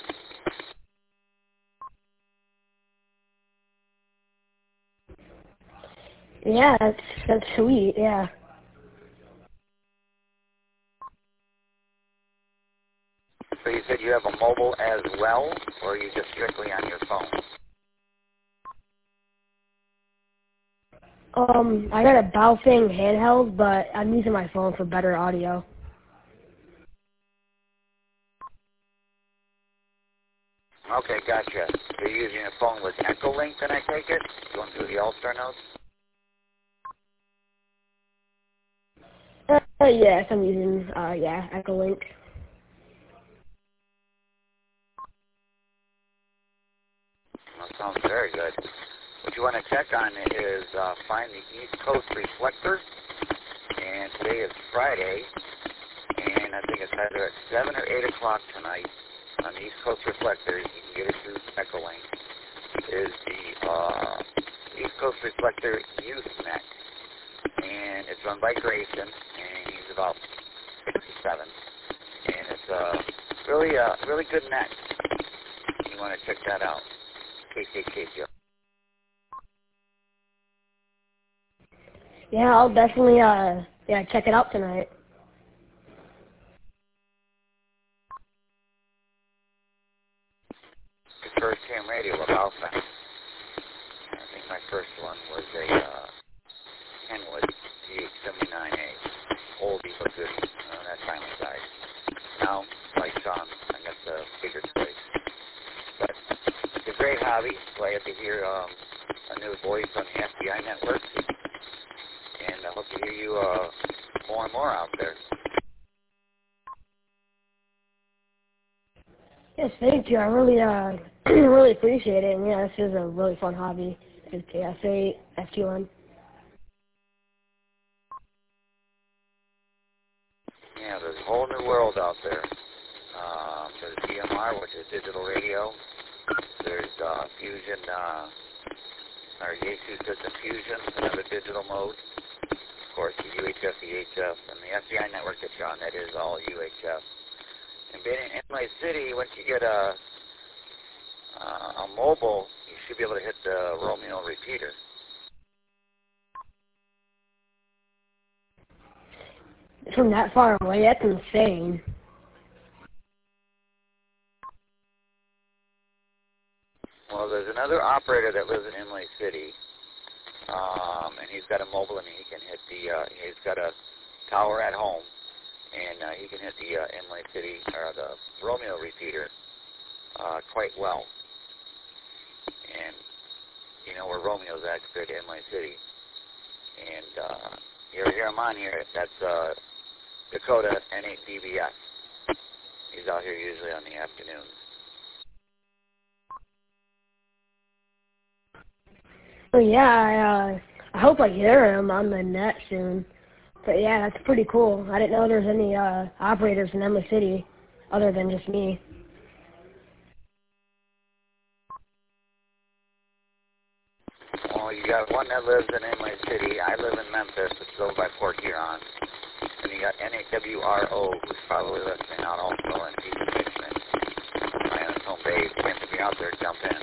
Yeah, that's sweet, yeah. So you said you have a mobile as well, or are you just strictly on your phone? I got a Baofeng handheld, but I'm using my phone for better audio. Okay, gotcha. So you're using a phone with Echolink, then I take it? Going through the All-Star notes? Yes, I'm using, Echolink. That sounds very good. What you want to check on is find the East Coast reflector. And today is Friday, and I think it's either at 7 or 8 o'clock tonight on the East Coast reflector. You can get it through Echolink. Is the East Coast reflector Usenet, and it's run by Grayson, and he's about 67, and it's really good net. You want to check that out. KKKJ. Yeah, I'll definitely, check it out tonight. First ham radio about that. I think my first one was a Kenwood GH79A. Oldie but good. That finally died. Now, like Sean, I got the bigger choice. But it's a great hobby. Glad to hear a new voice on the FBI network. And I hope to hear you more and more out there. Yes, thank you. I really, really appreciate it. And yeah, this is a really fun hobby. It's KF8, FQ1. Yeah, there's a whole new world out there. There's DMR, which is digital radio. There's Fusion, or Yaesu System Fusion, another digital mode. Of course, the UHF, VHF, and the FBI network that you're on, that is all UHF. And being in Inlay City, once you get a mobile, you should be able to hit the Romeo repeater. From that far away, that's insane. Well, there's another operator that lives in Imlay City, and he's got a mobile, and he can hit the. He's got a tower at home, and he can hit the Imlay City or the Romeo repeater quite well. And you know where Romeo's at compared to Imlay City. And here I'm on here. That's Dakota N8DBS. He's out here usually on the afternoons. Oh yeah, I hope I hear him on the net soon. But yeah, that's pretty cool. I didn't know there's any operators in Imlay City other than just me. Well, you got one that lives in Imlay City. I live in Memphis. It's over by Port Huron. And you got NAWRO, who's probably listening out also in East Michigan. My own home base. If you're out there, jump in.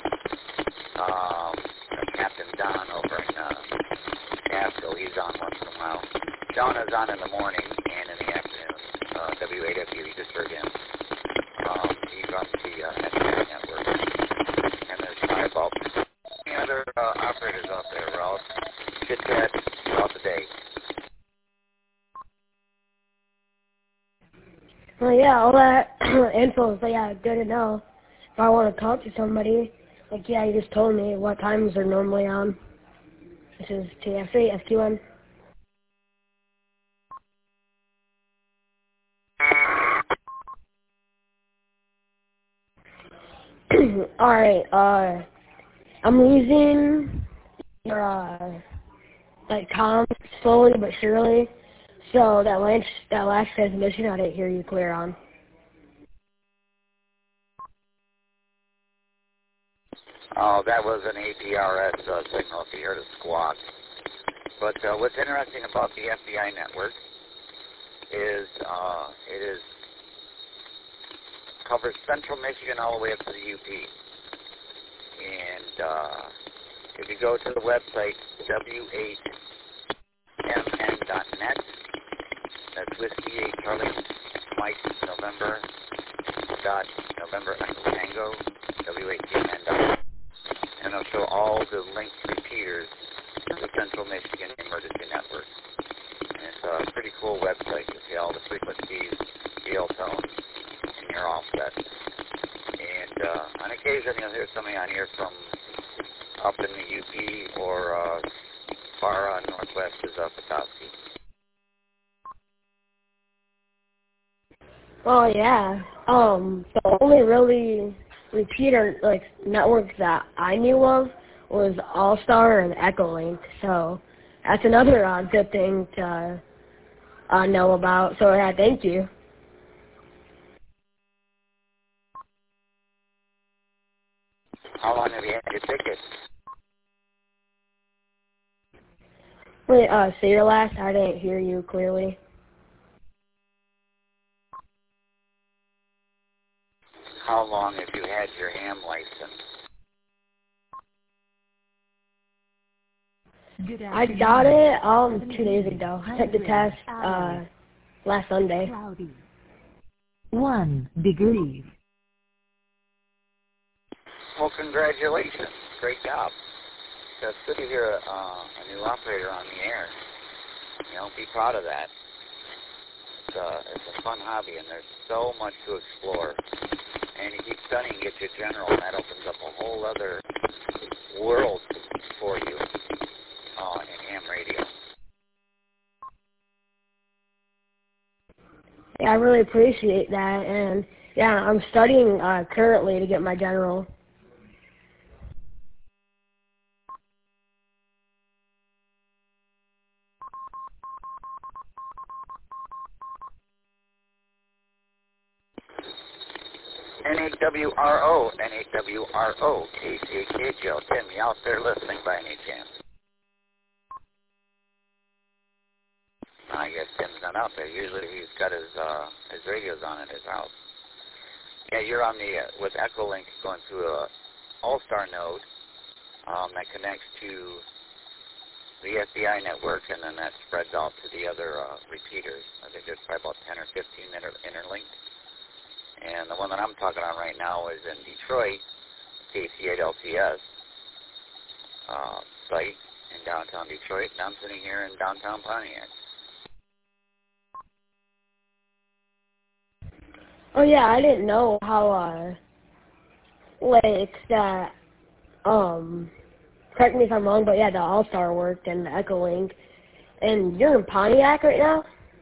Captain Don over in Nashville, he's on once in a while. John is on in the morning and in the afternoon. WAW, you just heard him. He runs the FBI network. And there's about any other operators out there, Ralph. Chit-chat throughout the day. Well, yeah, all that info is good to know. If I want to talk to somebody, you just told me what times they're normally on. This is TF3, FQN. Alright, I'm losing your, comms slowly but surely. So that last transmission I didn't hear you clear on. Oh, that was an APRS signal if you heard a squawk. But what's interesting about the FBI network is it covers central Michigan all the way up to the UP. And if you go to the website, w8mn.net, that's Whiskey 8 Charlie Mike November Echo Tango, w8mn.net. And it'll show all the linked repeaters to the Central Michigan Emergency Network. And it's a pretty cool website to see all the frequencies, GL tones, and your offset. And on occasion you'll hear somebody on here from up in the UP or far northwest is Petoskey. Oh yeah. The only really repeater networks that I knew of was All-Star and Echolink, so that's another good thing to know about. So yeah, thank you. How long have you had your ticket? Wait, say your last. I didn't hear you clearly. How long have you had your ham license? I got it 2 days ago. I took the test last Sunday. Cloudy. 1 degree. Well, congratulations. Great job. It's good to hear a new operator on the air. You know, be proud of that. It's a fun hobby, and there's so much to explore. And you keep studying, get your general, and that opens up a whole other world for you in ham radio. Yeah, I really appreciate that, and yeah, I'm studying currently to get my general. NAWRO, KCHHL. Tim, you out there listening by any chance? I guess Tim's not out there. Usually he's got his radios on at his house. Yeah, you're on the, with Echolink going through a All-Star node that connects to the FBI network, and then that spreads out to the other repeaters. I think there's probably about 10 or 15 that are interlinked. And the one that I'm talking on right now is in Detroit, KC8 LTS site in downtown Detroit, and I'm sitting here in downtown Pontiac. Oh yeah, I didn't know how like that correct me if I'm wrong, but yeah, the All-Star worked and the Echolink. And you're in Pontiac right now?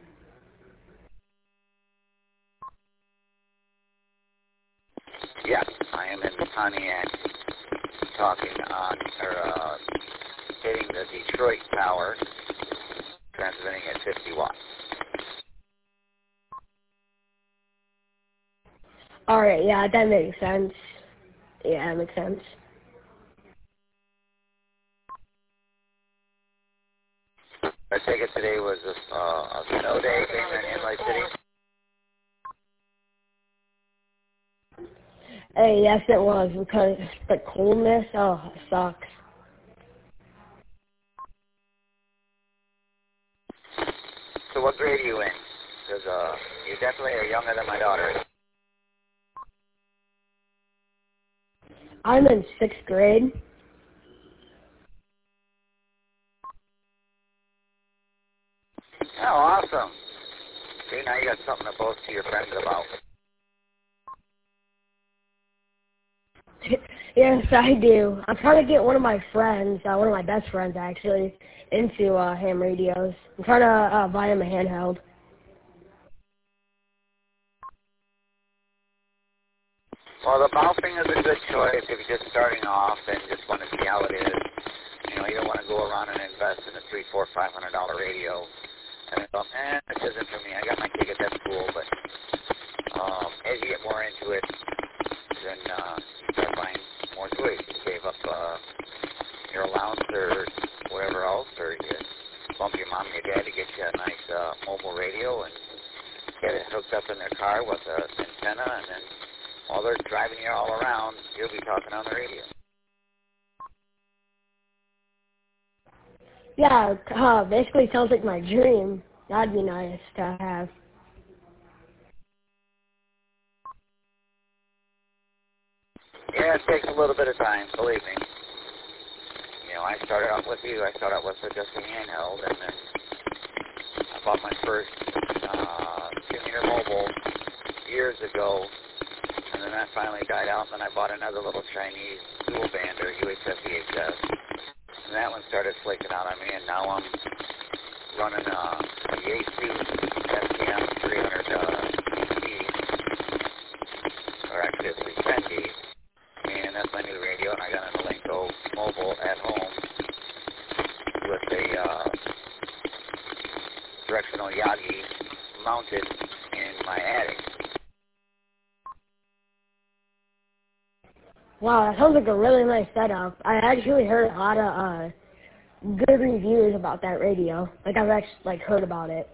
Yeah, I am in Pontiac talking on, or hitting the Detroit tower, transmitting at 50 watts. Alright, yeah, that makes sense. Yeah, that makes sense. I take it today was a snow day in Inlet City? Hey, yes it was, because the coldness, oh, it sucks. So what grade are you in? Because you definitely are younger than my daughter. I'm in 6th grade. Oh, awesome. See, now you got something to boast to your friends about. Yes, I do. I'm trying to get one of my friends, one of my best friends actually, into ham radios. I'm trying to buy him a handheld. Well, the Baofeng is a good choice if you're just starting off and just want to see how it is. You know, you don't want to go around and invest in a $300, $400, $500 radio. And go, this isn't for me. I got my ticket, that's cool. But as you get more into it, then you start buying more choice. You save up your allowance or whatever else, or you bump your mom and your dad to get you a nice mobile radio and get it hooked up in their car with an antenna, and then while they're driving you all around, you'll be talking on the radio. Yeah, basically sounds like my dream. That'd be nice to have. Yeah, it takes a little bit of time, believe me. You know, I started out with you. I started out with just a handheld, and then I bought my first commuter mobile years ago, and then that finally died out, and then I bought another little Chinese dual bander, UHF VHS, and that one started flaking out on me, and now I'm running a Yaesu STM 300D, or actually it's 310D, and that's my new radio, and I got an Elenco mobile at home with a directional Yagi mounted in my attic. Wow, that sounds like a really nice setup. I actually heard a lot of good reviews about that radio. Like, I've actually heard about it.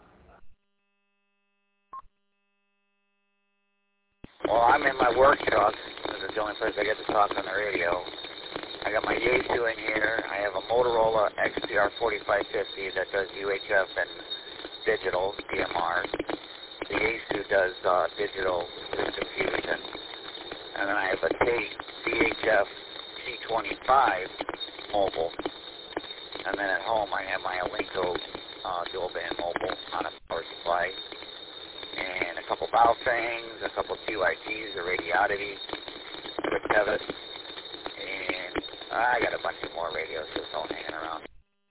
Well, I'm in my work truck. This is the only place I get to talk on the radio. I got my Yaesu in here. I have a Motorola XPR 4550 that does UHF and digital, DMR. The Yaesu does digital system fusion. And then I have a Tate VHF T25 mobile. And then at home I have my Elenco dual band mobile on a power supply. And a couple Baofengs, a couple QITs, a Radiodity, a Quick Tevis, and I got a bunch of more radios just all hanging around.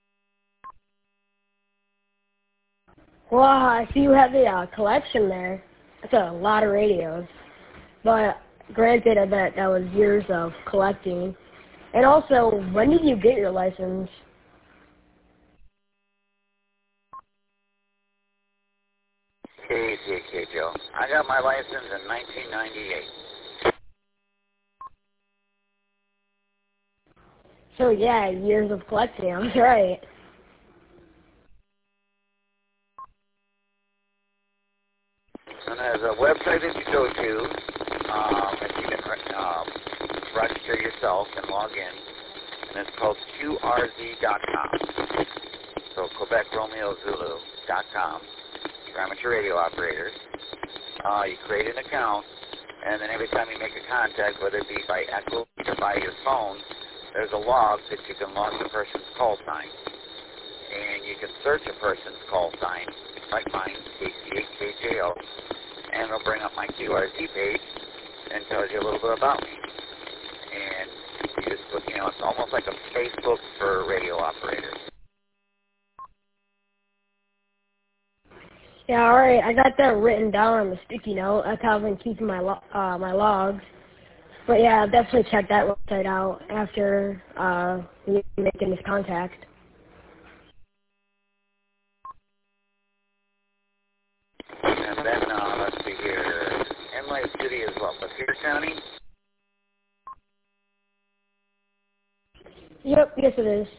Well, I see you have a collection there. That's a lot of radios. But granted, I bet that was years of collecting. And also, when did you get your license? Okay, Joe. I got my license in 1998. So yeah, years of collecting. I was right. And there's a website that you go to that you can register yourself and log in, and it's called QRZ.com. So QuebecRomeoZulu.com. For amateur radio operators. You create an account, And then every time you make a contact, whether it be by echo or by your phone, there's a log that you can log the person's call sign. And you can search a person's call sign, like mine, KC8KJO, and it'll bring up my QRZ page and tells you a little bit about me. And you just look, you know, it's almost like a Facebook for radio operators. Yeah, all right. I got that written down on the sticky note. That's how I've been keeping my my logs. But yeah, I'll definitely check that website out after making this contact. And then, let's see here, Inlet City is what, Lapeer County? Yep, yes it is.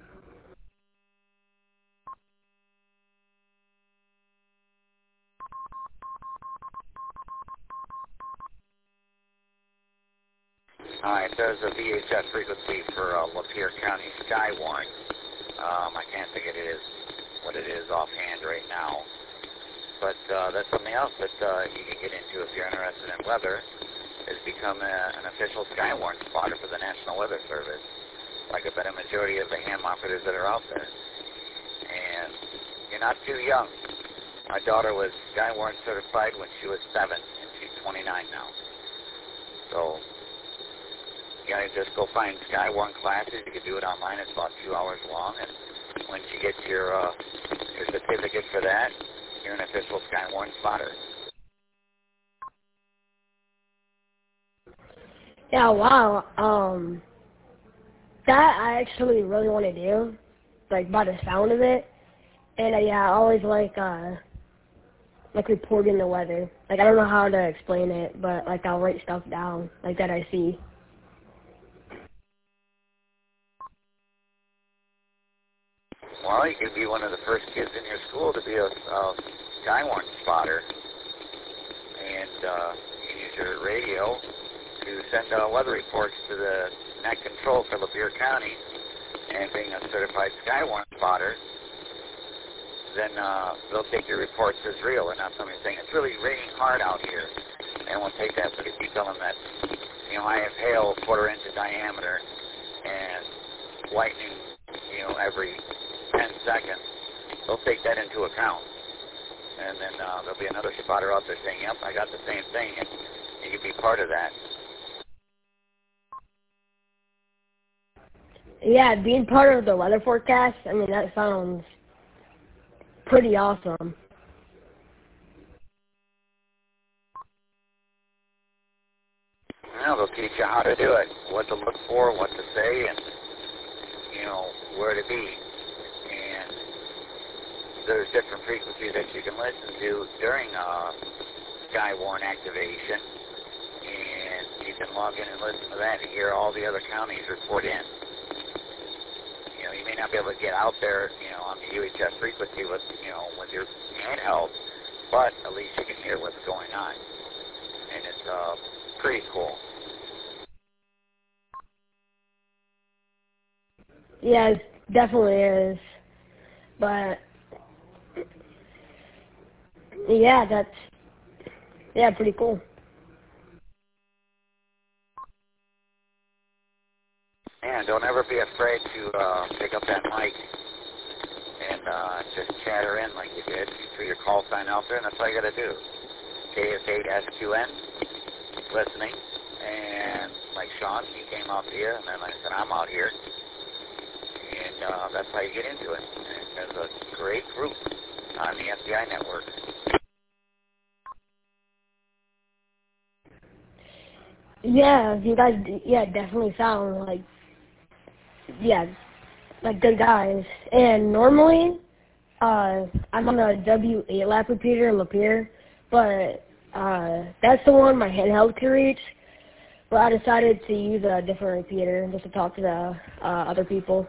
Alright, there's a VHF frequency for Lapeer County Skywarn. I can't think what it is offhand right now. But that's something else that you can get into if you're interested in weather, is become an official Skywarn spotter for the National Weather Service, like I bet a majority of the ham operators that are out there. And you're not too young. My daughter was Skywarn certified when she was 7, and she's 29 now. So you gotta just go find Skywarn classes. You can do it online. It's about 2 hours long, and once you get your certificate for that, you're an official Skywarn spotter. Yeah, wow. That I actually really want to do, like by the sound of it. And yeah, I always like reporting the weather. Like I don't know how to explain it, but like I'll write stuff down like that I see. Well, you could be one of the first kids in your school to be a Skywarn spotter, and you can use your radio to send weather reports to the net control for Lapeer County. And being a certified Skywarn spotter, then they'll take your reports as real and not somebody saying it's really raining hard out here, and we'll take that. But if you tell them that, you know, I have hail 1/4 inch in diameter and lightning, you know, every 10 seconds, they'll take that into account. And then there'll be another spotter out there saying, yep, I got the same thing, and you can be part of that. Yeah, being part of the weather forecast, I mean, that sounds pretty awesome. Well, they'll teach you how to do it, what to look for, what to say, and, you know, where to be. And there's different frequencies that you can listen to during Skywarn activation, and you can log in and listen to that and hear all the other counties report in. You know, you may not be able to get out there, you know, on the UHF frequency with, you know, with your handheld, but at least you can hear what's going on. And it's pretty cool. Yeah, it definitely is. But yeah, that's pretty cool. And don't ever be afraid to pick up that mic and just chatter in like you did. You threw your call sign out there, and that's all you got to do. KS8SQN, listening. And like Sean, he came out here, and then like I said, I'm out here. And that's how you get into it. And there's a great group on the FBI network. Yeah, you guys, definitely sound like, like good guys. And normally, I'm on a W8 lap repeater in Lapeer, but that's the one my handheld can reach. But I decided to use a different repeater just to talk to the other people.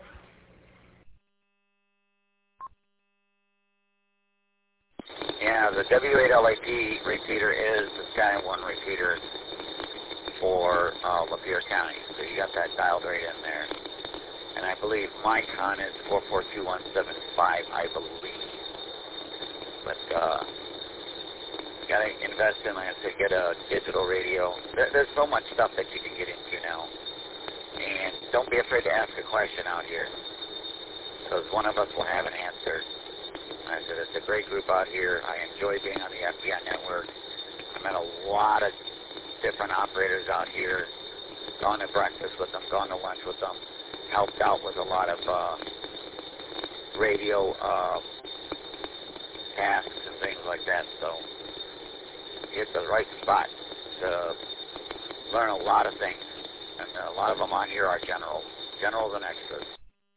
Yeah, the W8LAP repeater is the Skywarn repeater for Lapeer County, so you got that dialed right in there. And I believe my con is 442175, I believe. But got to invest in, like I said, get a digital radio. There's so much stuff that you can get into now. And don't be afraid to ask a question out here, because one of us will have an answer. I said, it's a great group out here. I enjoy being on the FBI network. I met a lot of different operators out here, gone to breakfast with them, gone to lunch with them, helped out with a lot of radio tasks and things like that. So it's the right spot to learn a lot of things. And a lot of them on here are generals and extras.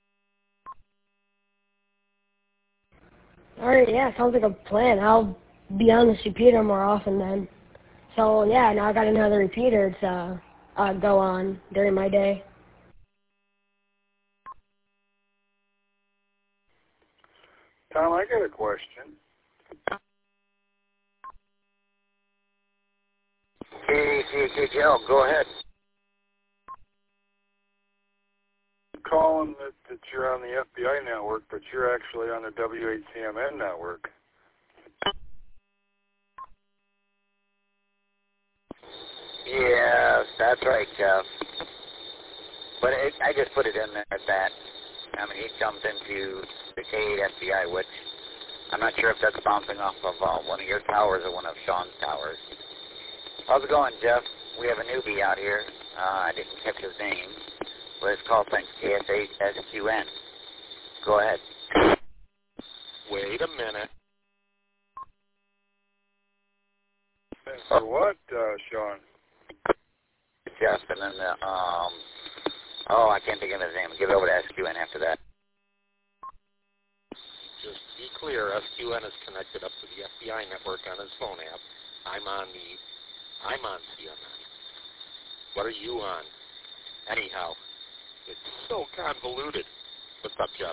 All right, yeah, sounds like a plan. I'll be on this repeater more often then. So, yeah, now I got another repeater to go on during my day. Tom, I got a question. Hey, Joe, go ahead. Calling that you're on the FBI network, but you're actually on the W8CMN network. Yes, that's right, Jeff. But I just put it in there at that. I mean, he jumped into the K8 FBI, which I'm not sure if that's bouncing off of one of your towers or one of Sean's towers. How's it going, Jeff? We have a newbie out here. I didn't catch his name. But his call sign's KSA-SQN. Go ahead. Wait a minute. For what, Sean? Jeff, and then the, I can't think of his name. Give it over to SQN after that. Just to be clear, SQN is connected up to the FBI network on his phone app. I'm on CMN. What are you on? Anyhow, it's so convoluted. What's up, Jeff?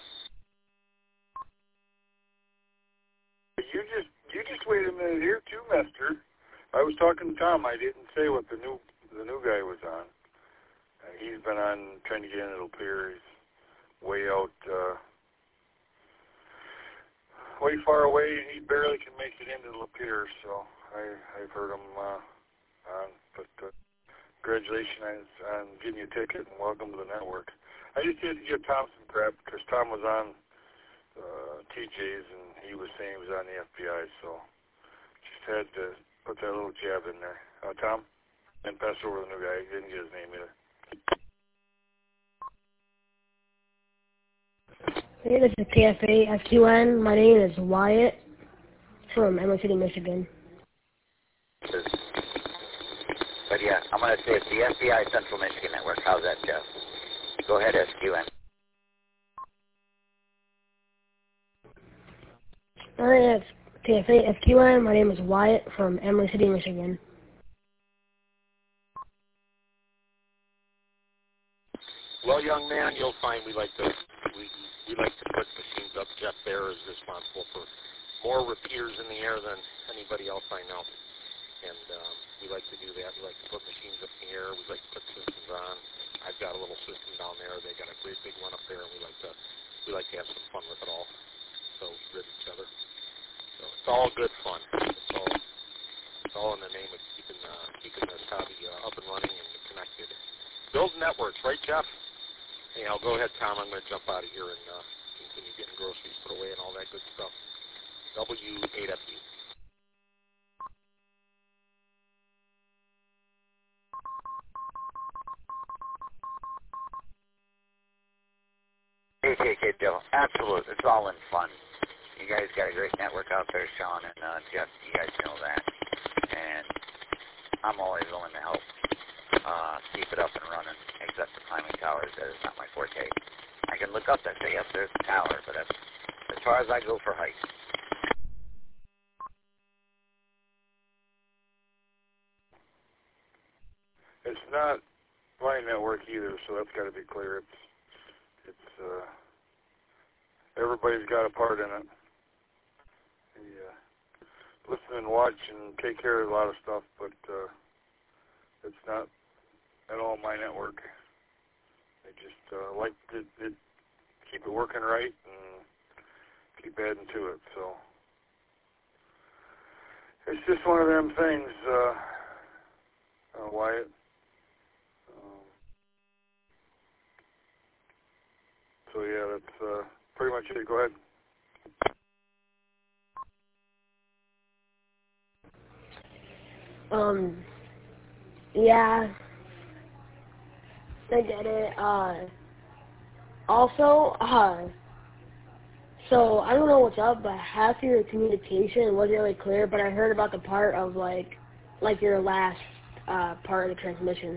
You just wait a minute here too, mister. I was talking to Tom. I didn't say what the new guy was on. He's been on trying to get into the pier. He's way out, way far away, and he barely can make it into the pier. So I've heard him on. But congratulations on getting your ticket and welcome to the network. I just had to give Tom some crap because Tom was on TJ's and he was saying he was on the FBI. So just had to put that little jab in there. Tom? And pass over to the new guy. He didn't get his name either. Hey, this is KFA FQN. My name is Wyatt from Emerald City, Michigan. But yeah, I'm going to say it's the FBI Central Michigan Network. How's that, Jeff? Go ahead, SQN. All right, it's KFA FQN. My name is Wyatt from Emerald City, Michigan. Well, young man, you'll find we like to put machines up. Jeff there is responsible for more repeaters in the air than anybody else I know. And we like to do that. We like to put machines up in the air. We like to put systems on. I've got a little system down there. They got a great big one up there, and we like to have some fun with it all. So we grid each other. So it's all good fun. It's all in the name of keeping this hobby up and running and connected. Build networks, right, Jeff? Anyhow, go ahead, Tom. I'm going to jump out of here and continue getting groceries put away and all that good stuff. W8FU. Hey, Joe. Absolutely. It's all in fun. You guys got a great network out there, Sean and Jeff. You guys know that. And I'm always willing to help keep it up and running, except for climbing towers. That is not my forte. I can look up and say, yep, there's a tower, but that's as far as I go for height. It's not my network either, so that's got to be clear. It's everybody's got a part in it. Listen and watch and take care of a lot of stuff, but it's not at all my network. I just like to keep it working right and keep adding to it. So it's just one of them things, Wyatt. So yeah, that's pretty much it. Go ahead. Yeah, I get it. Also, so I don't know what's up, but half your communication wasn't really clear, but I heard about the part of like your last part of the transmission.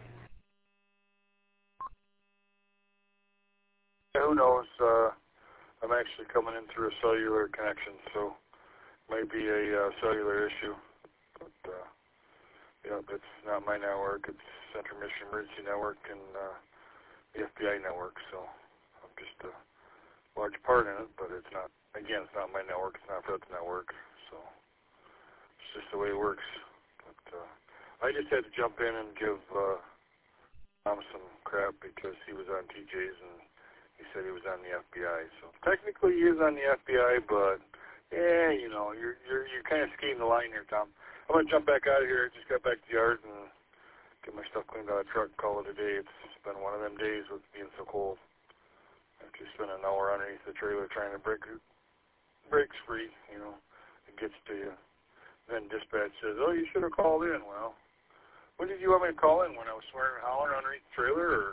Who knows? I'm actually coming in through a cellular connection, so it might be a cellular issue. But yeah, it's not my network. It's Central Michigan Emergency Network and the FBI network. So I'm just a large part in it, but it's not. Again, it's not my network. It's not Fred's network. So it's just the way it works. But I just had to jump in and give Tom some crap because he was on TJ's and he said he was on the FBI. So technically he is on the FBI, but yeah, you know, you're kind of skating the line here, Tom. I'm gonna jump back out of here. I just got back to the yard and get my stuff cleaned out of the truck. Call it a day. It's been one of them days with being so cold. After you spend an hour underneath the trailer trying to break brakes free, you know, it gets to you. Then dispatch says, "Oh, you should have called in." Well, when did you want me to call in? When I was swearing and hollering underneath the trailer, or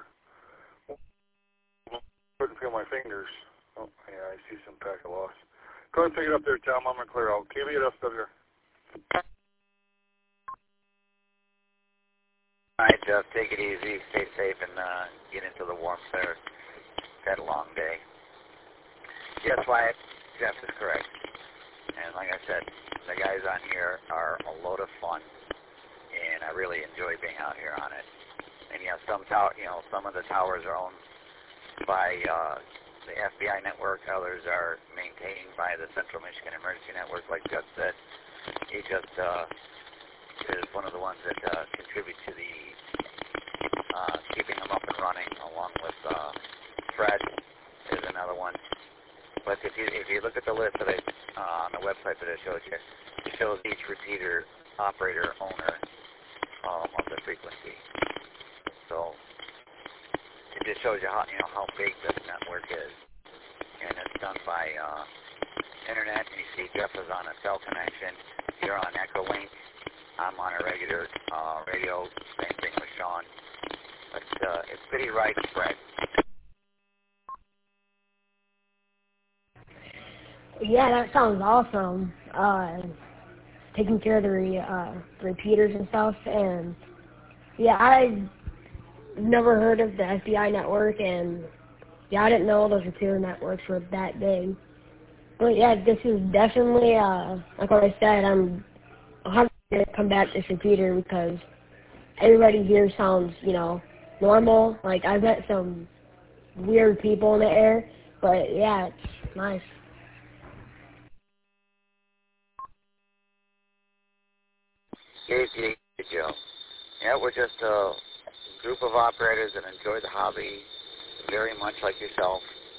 couldn't feel my fingers? Oh, yeah, I see some pack of loss. Go ahead and pick it up there, Tom. I'm gonna clear out. KBSW. All right, Jeff, take it easy, stay safe, and get into the warmth there. Had a long day. Yes, Wyatt, Jeff is correct. And like I said, the guys on here are a load of fun, and I really enjoy being out here on it. And yeah, some of the towers are owned by the FBI network. Others are maintained by the Central Michigan Emergency Network, like Jeff said. He just is one of the ones that contribute to the keeping them up and running, along with Fred is another one. But if you look at the list that on the website that I showed you, it shows each repeater operator owner of the frequency. So it just shows you how big this network is, and it's done by internet. You see Jeff is on a cell connection. You're on Echolink. I'm on a regular radio. Same thing with Sean. But it's pretty widespread. Yeah, that sounds awesome. Taking care of the repeaters and stuff, and yeah, I never heard of the FBI network, and yeah, I didn't know those repeater networks were that big. But yeah, this is definitely like what I said. I'm going to come back to this repeater because everybody here sounds, normal. Like I've met some weird people in the air, but yeah, it's nice. Hey, Joe. Yeah, we're just a group of operators that enjoy the hobby very much like yourself.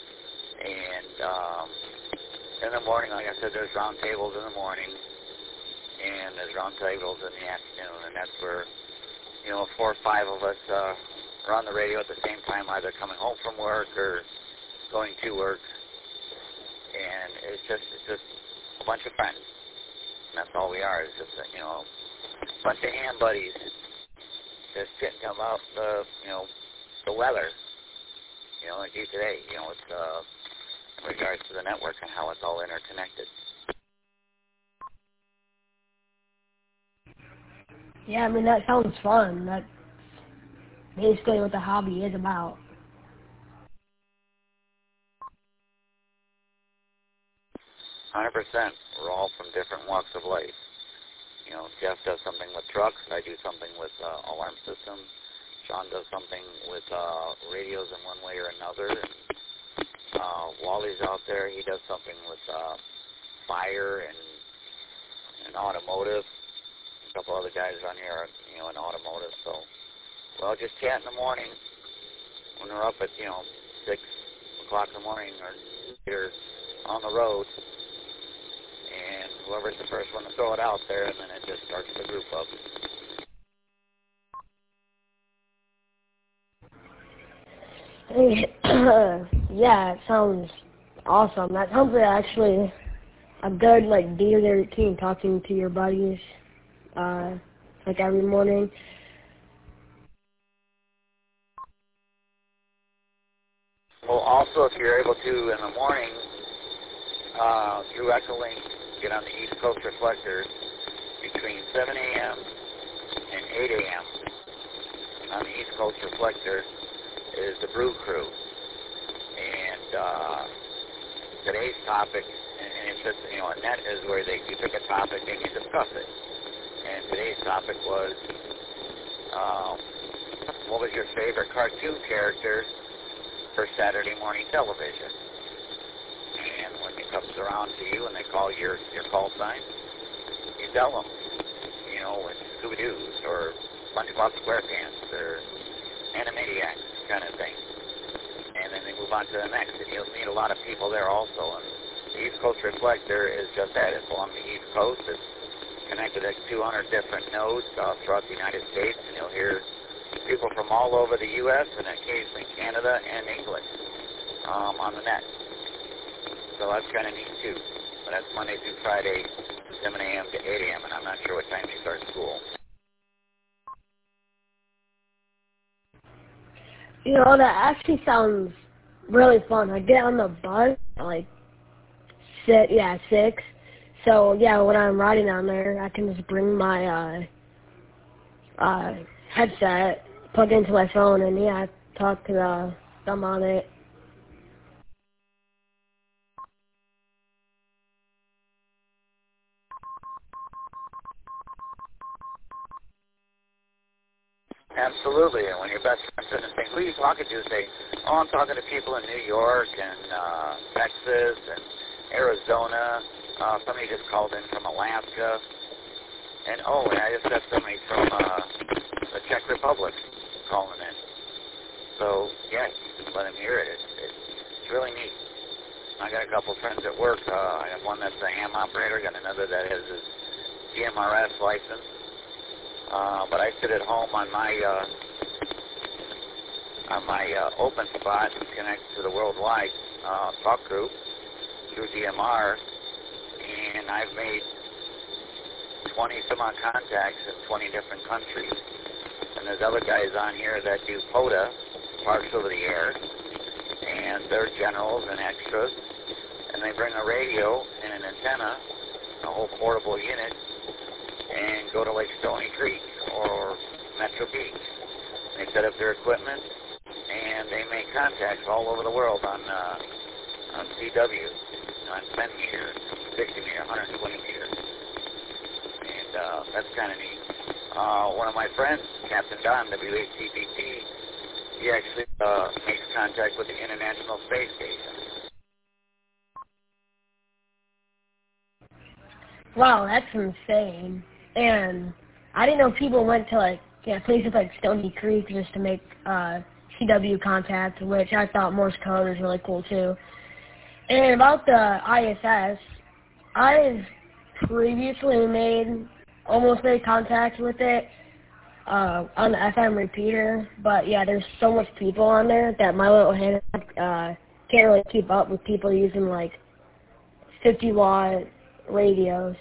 And in the morning, like I said, there's round tables in the morning, and there's round tables in the afternoon, and that's where, 4 or 5 of us are on the radio at the same time, either coming home from work or going to work. And it's just a bunch of friends. And that's all we are. It's just a bunch of ham buddies just getting about the weather. Like you today, it's in regards to the network and how it's all interconnected. Yeah, I mean, that sounds fun. That's basically what the hobby is about. %. We're all from different walks of life. Jeff does something with trucks. I do something with alarm systems. Sean does something with radios in one way or another. Wally's out there. He does something with fire and automotive. A couple other guys on here are, in automotive. So we'll just chat in the morning when we're up at, 6 o'clock in the morning or later on the road. And whoever's the first one to throw it out there, and then it just starts the group up. Yeah, it sounds awesome. That sounds like actually a good like daily routine, talking to your buddies like every morning. Well, also, if you're able to in the morning, through Echolink, get on the East Coast reflectors between 7 a.m. and 8 a.m. on the East Coast reflector is the Brew Crew. And today's topic, and it's just, you know, a net is where you pick a topic and you discuss it. And today's topic was, what was your favorite cartoon character for Saturday morning television? And when it comes around to you and they call your call sign, you tell them, you know, it's Scooby-Doo's or SpongeBob SquarePants or Animaniacs kind of thing. And then they move on to the next. And you'll meet a lot of people there also. And the East Coast Reflector is just that. It's along the East Coast. It's connected at 200 different nodes throughout the United States. And you'll hear people from all over the U.S. and occasionally Canada and England on the net. So that's kind of neat, too. But that's Monday through Friday, 7 a.m. to 8 a.m., and I'm not sure what time you start school. You know, that actually sounds really fun. I get on the bus at like 6. So, yeah, when I'm riding on there, I can just bring my headset, plug into my phone, and, yeah, talk to them on it. Absolutely, and when your best friend says, who are you talking to? Say, oh, I'm talking to people in New York and Texas and Arizona. Somebody just called in from Alaska. And, I just got somebody from the Czech Republic calling in. So, yeah, let them hear it. It's really neat. I got a couple friends at work. I have one that's a ham operator, got another that has his GMRS license. But I sit at home on my open spot and connect to the worldwide talk group through DMR, and I've made 20 some odd contacts in 20 different countries. And there's other guys on here that do POTA, Parks Over the Air, and they're generals and extras, and they bring a radio and an antenna, a whole portable unit, and go to like Stony Creek or Metro Beach. They set up their equipment, and they make contacts all over the world on CW, on 10 meter, 60 meter, 120 meter. And that's kind of neat. One of my friends, Captain Don, WHCPT, he actually makes contact with the International Space Station. Wow, that's insane. And I didn't know people went to places like Stony Creek just to make CW contact, which I thought Morse code was really cool too. And about the ISS, I've previously almost made contact with it on the FM repeater, but yeah, there's so much people on there that my little hand can't really keep up with people using like 50-watt radios.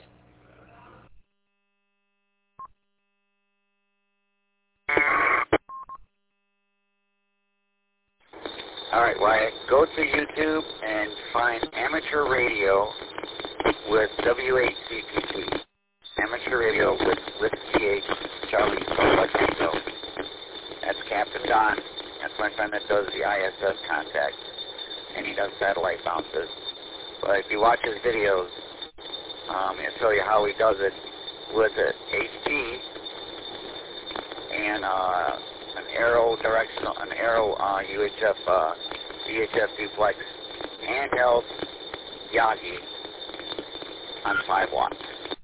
All right, Wyatt, go to YouTube and find amateur radio with WHCPT. Amateur radio with CH, Charlie, Tango. That's Captain Don. That's my friend that does the ISS contact, and he does satellite bounces. But if you watch his videos, he'll show you how he does it with an HD and an arrow UHF VHF duplex handheld Yagi on 5 watts.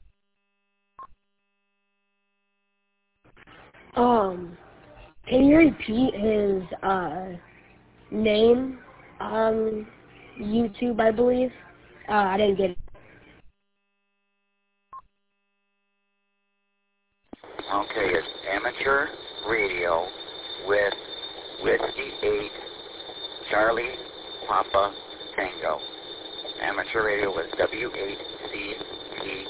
Can you repeat his name on YouTube, I believe? I didn't get it. Okay, it's Amateur Radio with Whiskey 8, Charlie, Papa, Tango. Amateur Radio with W8CPP.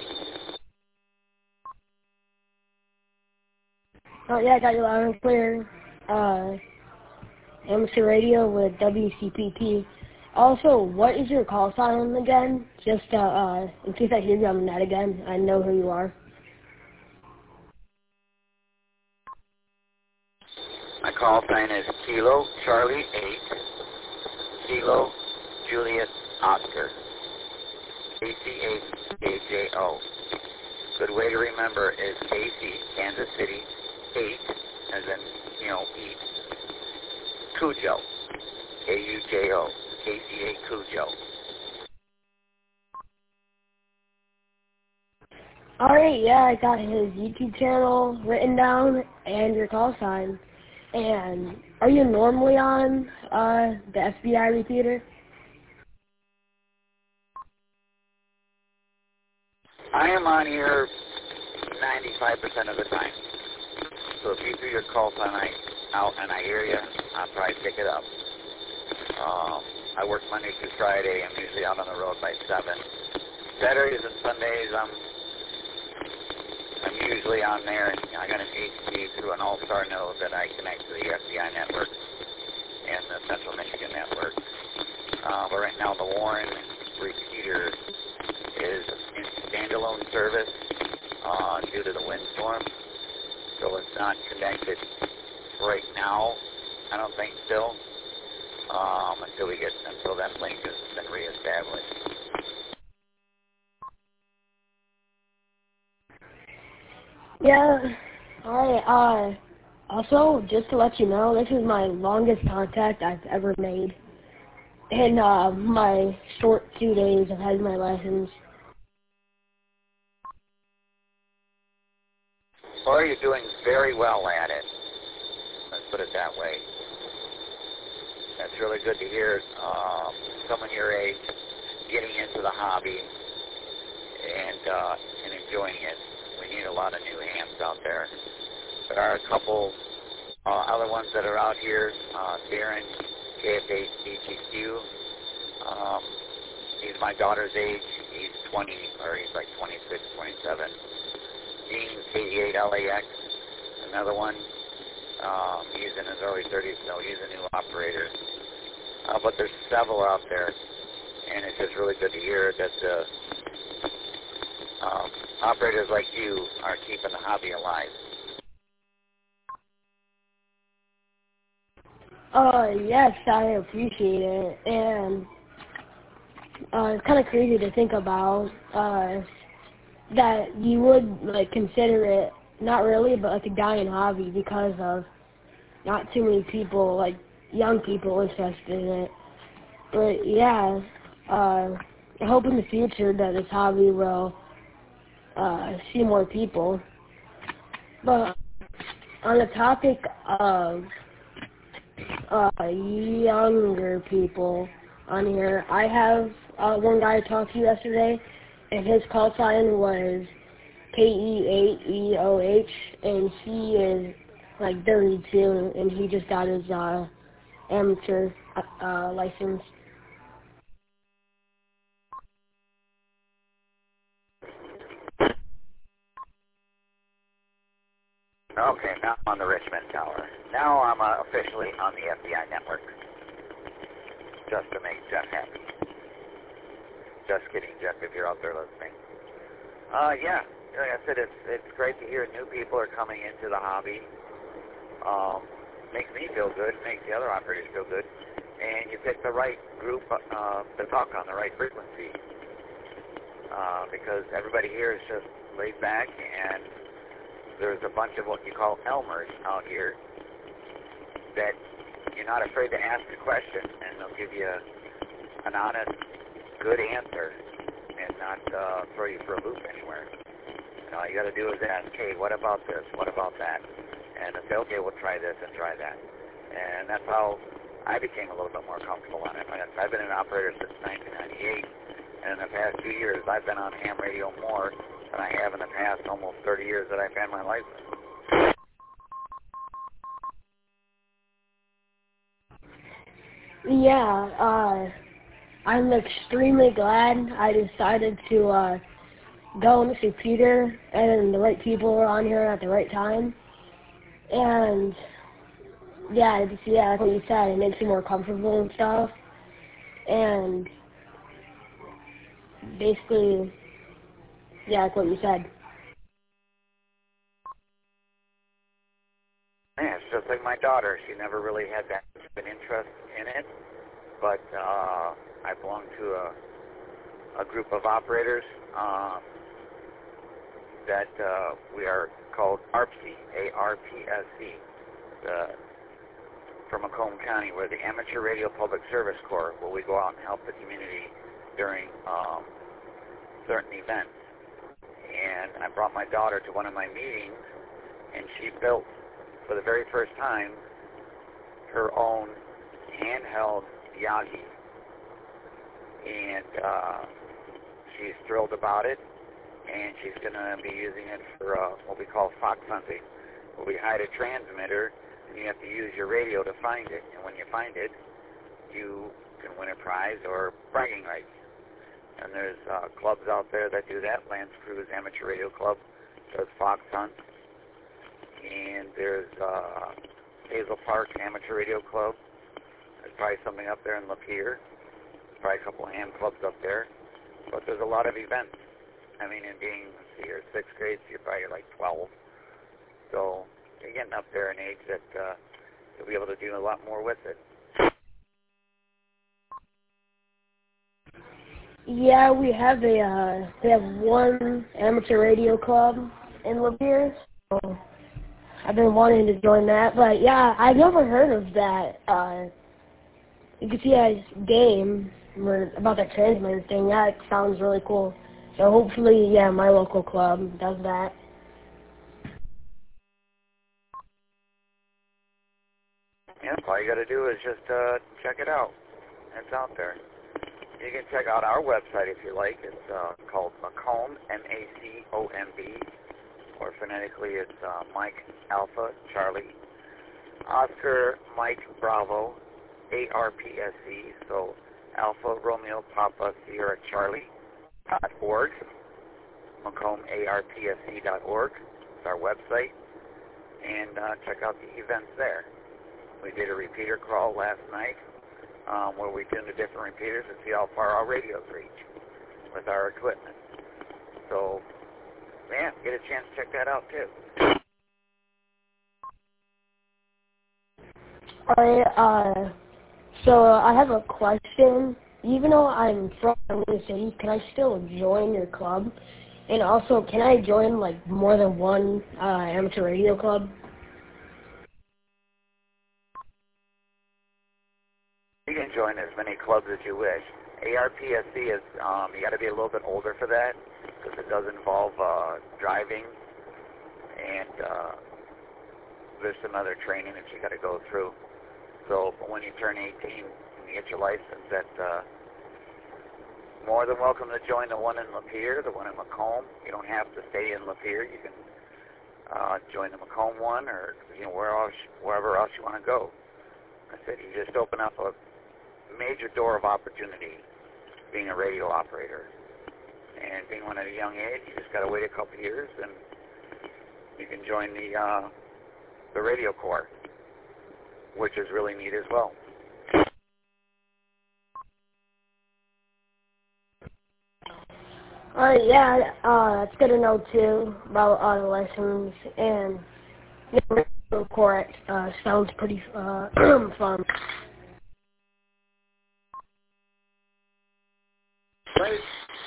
Oh, yeah, I got you loud and clear. Amateur Radio with WCPP. Also, what is your call sign again? Just in case I hear you on the net again, I know who you are. My call sign is Kilo Charlie 8, Kilo Juliet Oscar, ACHAJO. Good way to remember is KC, Kansas City, 8, as in, eat, Cujo, K-U-J-O, KCA Cujo. Alright, yeah, I got his YouTube channel written down and your call sign. And are you normally on the FBI repeater? I am on here 95% of the time. So if you do your call sign out and I hear you, I'll probably pick it up. I work Monday through Friday. I'm usually out on the road by 7. Saturdays and Sundays, I'm usually on there, and I got an HD through an all-star node that I connect to the FBI network and the Central Michigan network. But right now, the Warren repeater is in standalone service due to the windstorm, so it's not connected right now. I don't think still until that link has been reestablished. Yeah. Alright, also, just to let you know, this is my longest contact I've ever made. In my short 2 days of having my lessons. Well, you're doing very well at it. Let's put it that way. That's really good to hear. Someone your age getting into the hobby and enjoying it. We need a lot of new hands out there. There are a couple other ones that are out here. Darren, KFH-DGQ. He's my daughter's age. He's 20, or he's like 26, 27. Gene, KD8LAX, another one. He's in his early 30s, so he's a new operator. But there's several out there, and it's just really good to hear that operators like you are keeping the hobby alive. Yes, I appreciate it, and it's kind of crazy to think about that you would consider it, not really, but a dying hobby because of not too many people, young people interested in it. But yeah, I hope in the future that this hobby will see more people. But on the topic of younger people on here, I have one guy I talked to yesterday, and his call sign was KE8EOH, and he is 32, and he just got his amateur license. Okay, now I'm on the Richmond Tower. Now I'm officially on the FBI network. Just to make Jeff happy. Just kidding, Jeff, if you're out there listening. Yeah, like I said, it's great to hear new people are coming into the hobby. Makes me feel good, makes the other operators feel good. And you pick the right group to talk on the right frequency. Because everybody here is just laid back, and there's a bunch of what you call Elmers out here that you're not afraid to ask a question, and they'll give you an honest, good answer and not throw you for a loop anywhere. All you got to do is ask, hey, what about this? What about that? And they'll say, okay, we'll try this and try that. And that's how I became a little bit more comfortable on it. I've been an operator since 1998, and in the past 2 years, I've been on ham radio more than I have in the past almost 30 years that I've had my license. Yeah, I'm extremely glad I decided to go and see Peter, and the right people were on here at the right time. And yeah, like what you said, it makes you more comfortable and stuff. And basically, yeah, like what you said. Yeah, it's just like my daughter. She never really had that much of an interest in it, but I belong to a group of operators that we are called ARPSC, A-R-P-S-C, from Macomb County. We're the Amateur Radio Public Service Corps, where we go out and help the community during certain events. And I brought my daughter to one of my meetings, and she built, for the very first time, her own handheld Yagi. And she's thrilled about it, and she's going to be using it for what we call fox hunting, where we hide a transmitter, and you have to use your radio to find it. And when you find it, you can win a prize or bragging rights. And there's clubs out there that do that. Lance Cruz Amateur Radio Club does fox hunt. And there's Hazel Park Amateur Radio Club. There's probably something up there in Lapeer. There's probably a couple of ham clubs up there. But there's a lot of events. I mean, in being, let's see, you're 6th grade, so you're probably like 12. So you're getting up there in age that you'll be able to do a lot more with it. Yeah, we have one amateur radio club in Lapeer, so I've been wanting to join that. But yeah, I've never heard of that. You can see a game about that transmitter thing. That sounds really cool. So hopefully, yeah, my local club does that. Yeah, all you got to do is just check it out. It's out there. You can check out our website if you like. It's called Macomb, M-A-C-O-M-B, or phonetically it's Mike Alpha Charlie Oscar Mike Bravo A-R-P-S-C, so Alpha Romeo Papa Sierra Charlie.org, Macomb ARPSC.org. It's our website, and check out the events there. We did a repeater crawl last night, where we tuned to different repeaters to see how far our radios reach with our equipment. So, man, get a chance to check that out too. Alright, so I have a question. Even though I'm from the city, can I still join your club? And also, can I join like more than one amateur radio club? You can join as many clubs as you wish. ARPSC is, you got to be a little bit older for that, because it does involve driving, and there's some other training that you got to go through. So when you turn 18 and you get your license, that more than welcome to join the one in Lapeer, the one in Macomb. You don't have to stay in Lapeer. You can join the Macomb one, or wherever else you want to go. I said you just open up a major door of opportunity being a radio operator. And being one at a young age, you just got to wait a couple of years and you can join the radio corps, which is really neat as well. Yeah, that's good to know too about the lessons, and the radio corps sounds pretty fun. Break.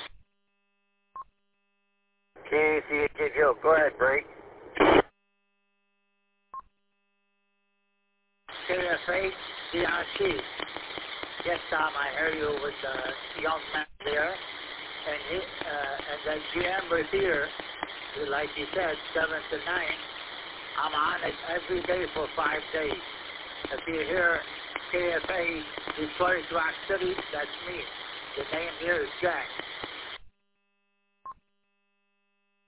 KCHA Joe, go ahead, break. KFA DRC. Yes, Tom, I heard you with the young man there. And the GM repeater, like you said, 7 to 9, I'm on it every day for 5 days. If you hear KFA Detroit Rock City, that's me. The name here is Jack.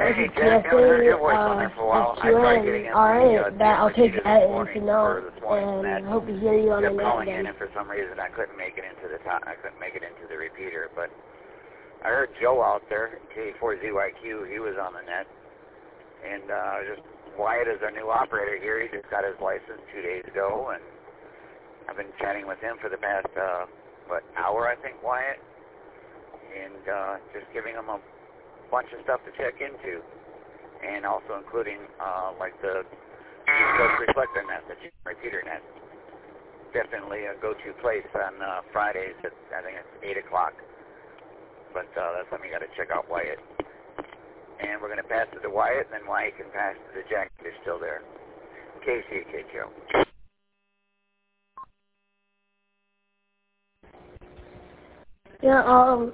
Hey, Jack, I haven't heard your voice on there for a while. I tried getting him alright, that I'll take that into into note, and hope to hear you on the kept net calling in, again. and for some reason I couldn't make it into the repeater, but I heard Joe out there, K4ZYQ, he was on the net, and just Wyatt is our new operator here. He just got his license 2 days ago, and I've been chatting with him for the past, hour, I think, Wyatt, and just giving him a bunch of stuff to check into, and also including like the East Coast Reflector net, the repeater net. Definitely a go-to place on Fridays at, I think it's 8 o'clock, but that's when we got to check out Wyatt. And we're going to pass it to Wyatt, and then Wyatt can pass it to Jack if they're still there. KCKO. Yeah,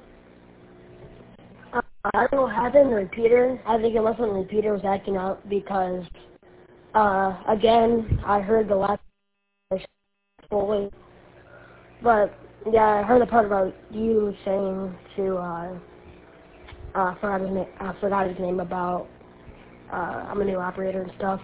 I don't know what happened, the repeater. I think it must have been the repeater was acting out because, again, I heard the last fully. But, yeah, I heard the part about you saying to, I forgot his name about, I'm a new operator and stuff.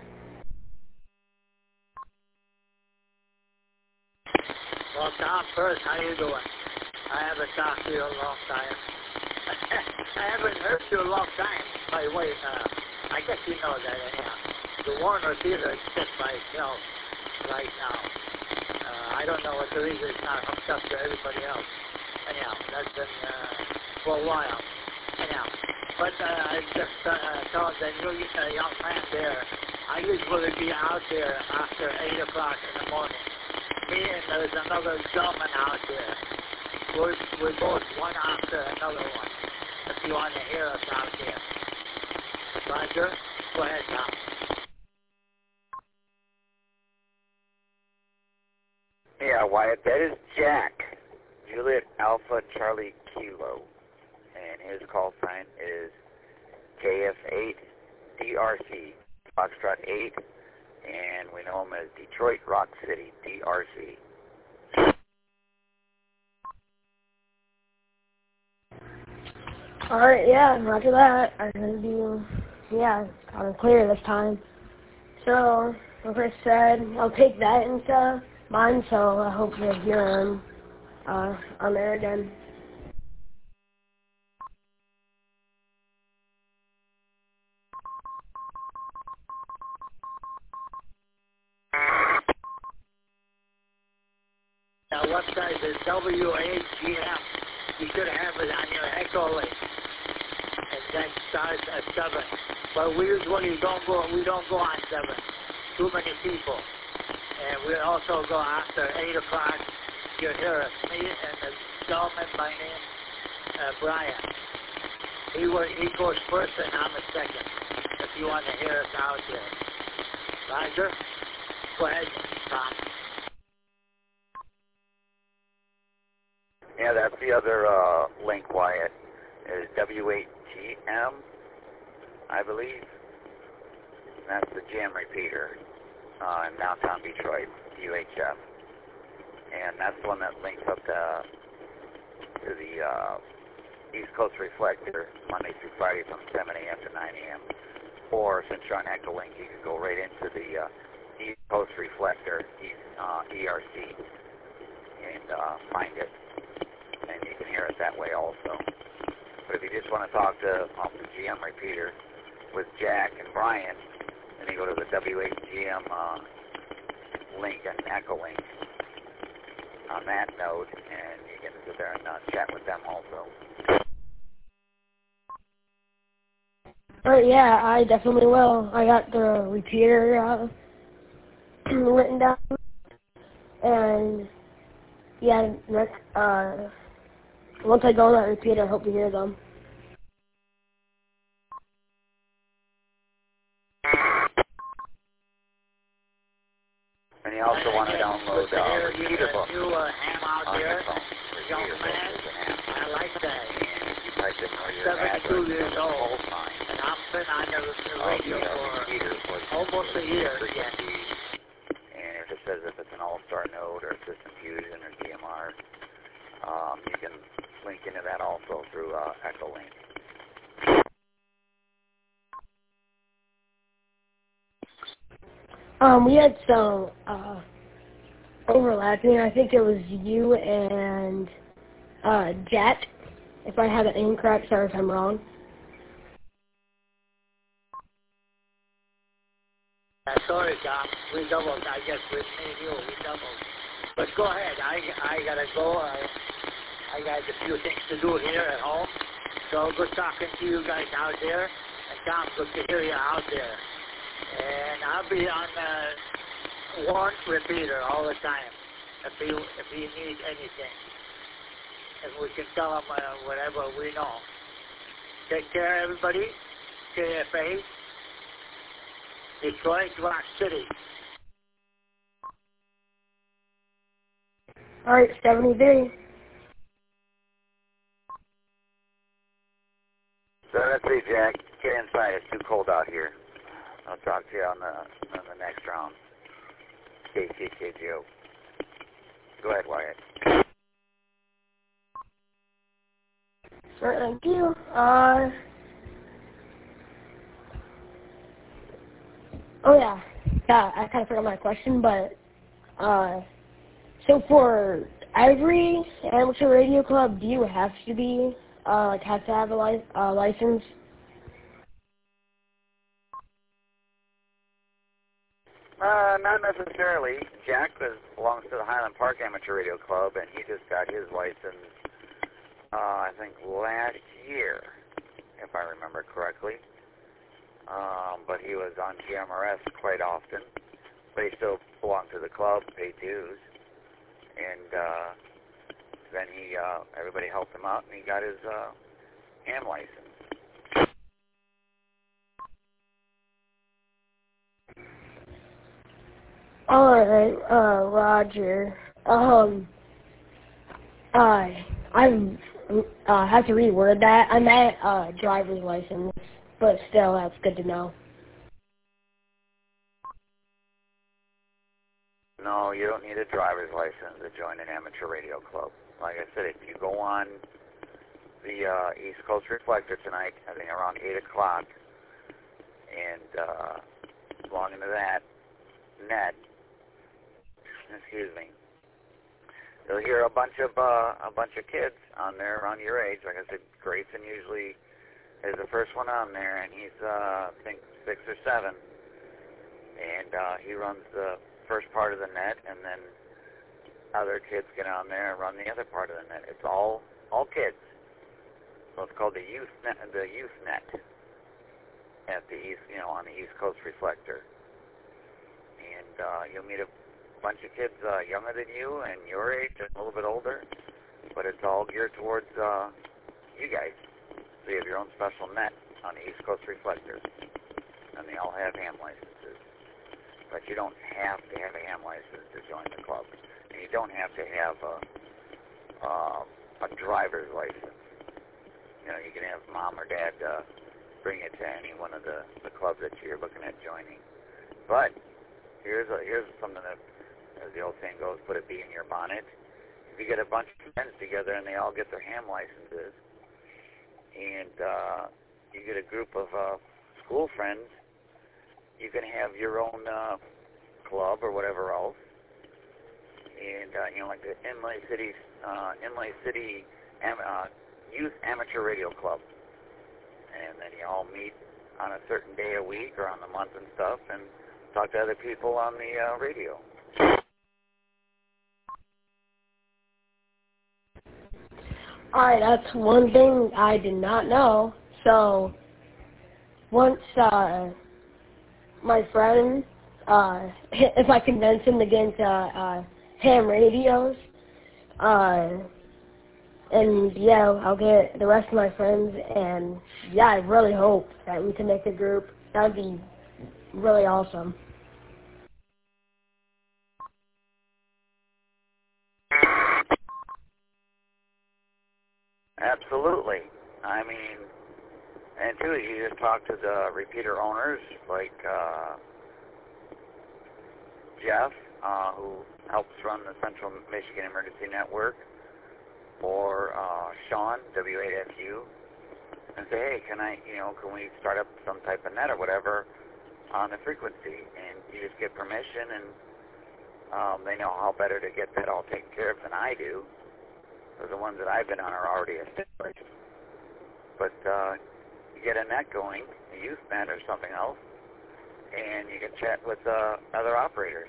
Well, Tom, first, how you doing? I haven't talked to you in a long time. I haven't heard you in a long time. By the way, I guess you know that anyhow. The Warner Theater is set by itself right now. I don't know what the reason it's not hooked up to everybody else. Anyhow, that's been for a while. Anyhow, but I just told the new young man there, I usually be out there after 8 o'clock in the morning. Me and there's another gentleman out there. We're both one after another one. If you want to hear us out there. Roger, go ahead, Tom. Yeah, Wyatt, that is Jack, Juliet Alpha Charlie Kilo, and his call sign is KF8DRC, Foxtrot 8, and we know him as Detroit Rock City, DRC. Alright, yeah, roger that. I heard you, yeah, kind of clear this time. So, like I said, I'll take that into mine, so I hope to hear him on there again. Our website is WAGM. You should have it on your Echo link. And that starts at 7. But we usually don't go on 7. Too many people. And we also go after 8 o'clock. You hear us. Me and the gentleman by name, Brian. He goes first and I'm a second. If you want to hear us out there. Roger? Go ahead, Tom. Yeah, that's the other link, Wyatt, is W8GM, I believe. And that's the GM repeater in downtown Detroit, UHF. And that's the one that links up to the East Coast Reflector Monday through Friday from 7 a.m. to 9 a.m. Or since you're on Echolink, you can go right into the East Coast Reflector, ERC, and find it. And you can hear it that way also. But if you just want to talk to the GM repeater with Jack and Brian, then you go to the WHGM link and Echolink on that node, and you can sit there and chat with them also. Yeah, I definitely will. I got the repeater written down, and yeah, once I go on that repeater, I hope to hear them. And you also want to download Repeater Book new ham out on there. your phone. Young Repeater Book man, is an app. I like that. And if you type in where your 72 years address old. full time, And I've been on the radio for almost a year. And it just says if it's an All-Star node or System Fusion or DMR, you can link into that also through Echolink. We had some overlapping. I think it was you and Jet. If I have it incorrect, sorry if I'm wrong. Sorry, Tom. We doubled. I guess with me and you, we doubled. But go ahead. I gotta go. I got a few things to do here at home. So good talking to you guys out there. And Tom, good to hear you out there. And I'll be on one repeater all the time if you need anything. And we can tell them whatever we know. Take care, everybody. KFA. Detroit, Rock City. All right, 73. 73, Jack. Get inside. It's too cold out here. I'll talk to you on the next round. KCKGO. Go ahead, Wyatt. All right, thank you. Oh yeah, I kind of forgot my question, but so for every amateur radio club, do you have to be have to have a license? Not necessarily. Jack belongs to the Highland Park Amateur Radio Club, and he just got his license, I think, last year, if I remember correctly. But he was on GMRS quite often. But he still belonged to the club, paid dues, and then everybody helped him out, and he got his ham license. All right, Roger. I have to reword that. I meant driver's license, but still, that's good to know. No, you don't need a driver's license to join an amateur radio club. Like I said, if you go on the East Coast Reflector tonight, I think around 8 o'clock, and log into that net, excuse me, you'll hear a bunch of kids on there around your age. Like I said, Grayson usually is the first one on there, and he's I think 6 or 7, and he runs the first part of the net, and then other kids get on there and run the other part of the net. It's all kids. So it's called the youth net at the East, on the East Coast Reflector, and you'll meet a bunch of kids younger than you and your age and a little bit older, but it's all geared towards you guys. So you have your own special net on the East Coast Reflector, and they all have ham licenses. But you don't have to have a ham license to join the club, and you don't have to have a driver's license. You can have mom or dad bring it to any one of the clubs that you're looking at joining. But here's something that, as the old saying goes, put a bee in your bonnet. If you get a bunch of friends together and they all get their ham licenses, and you get a group of school friends, you can have your own club or whatever else. And like the Inlay City Youth Amateur Radio Club, and then you all meet on a certain day a week or on the month and stuff, and talk to other people on the radio. Alright, that's one thing I did not know. So, once my friend, if I convince him to get into ham radios, and yeah, I'll get the rest of my friends, and yeah, I really hope that we can make a group. That would be really awesome. Absolutely. I mean, and too, you just talk to the repeater owners like Jeff, who helps run the Central Michigan Emergency Network, or Sean, W8FU, and say, hey, can we start up some type of net or whatever on the frequency, and you just get permission, and they know how better to get that all taken care of than I do, because the ones that I've been on are already established. But you get a net going, a youth net or something else, and you can chat with other operators.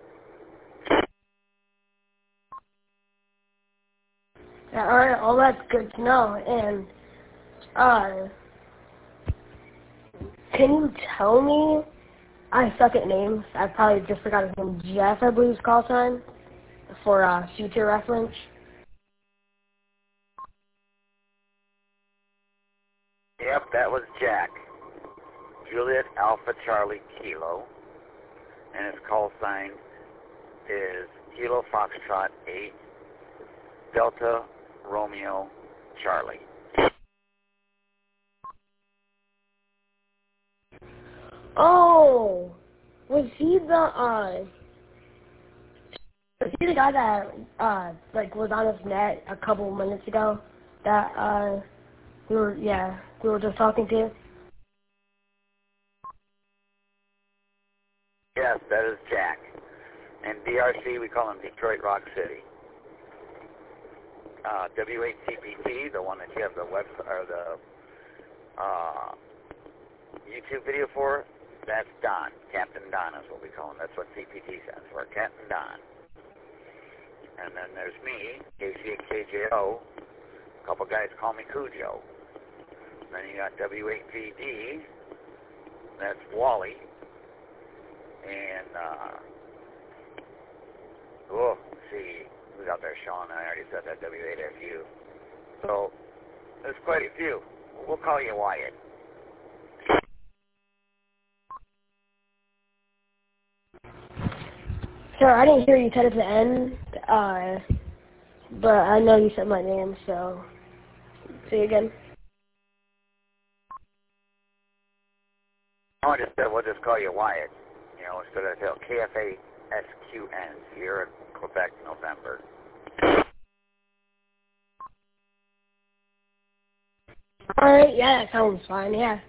Yeah, all right, all that's good to know. And can you tell me? I suck at names. I probably just forgot his name. Jeff, I believe, his call sign for future reference. Yep, that was Jack. Juliet Alpha Charlie Kilo, and his call sign is Kilo Foxtrot 8 Delta Romeo Charlie. Oh, was he the guy that like was on his net a couple minutes ago that we were just talking to? Yes, that is Jack. And DRC, we call him Detroit Rock City. W8CPT, the one that you have the website or the YouTube video for, that's Don. Captain Don is what we call him. That's what CPT stands for, Captain Don. And then there's me, KCKJO. A couple guys call me Cujo. And then you got W8PD. That's Wally. And, see, who's out there, Sean? I already said that, W8FU. So, there's quite a few. We'll call you Wyatt. Sir, I didn't hear you said at the end, but I know you said my name, so say it again. I just said we'll just call you Wyatt. You know, instead of KFA-SQN, Sierra, Quebec, November. Alright, yeah, that sounds fine, yeah.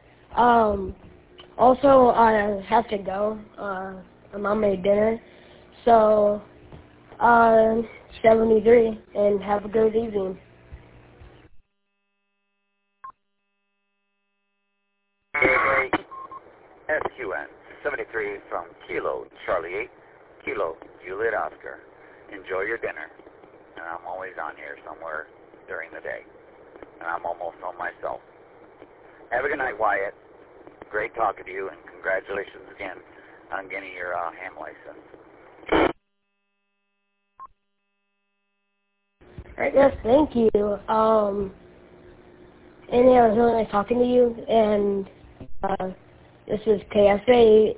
Also, I have to go. My mom made dinner. So, 73, and have a good evening. KFA-SQN, 73 from Kilo, Charlie 8, Kilo, Juliet Oscar. Enjoy your dinner. And I'm always on here somewhere during the day. And I'm almost home myself. Have a good night, Wyatt. Great talking to you, and congratulations again on getting your ham license. Alright, yes, thank you. And yeah, it was really nice talking to you, and this is KFA,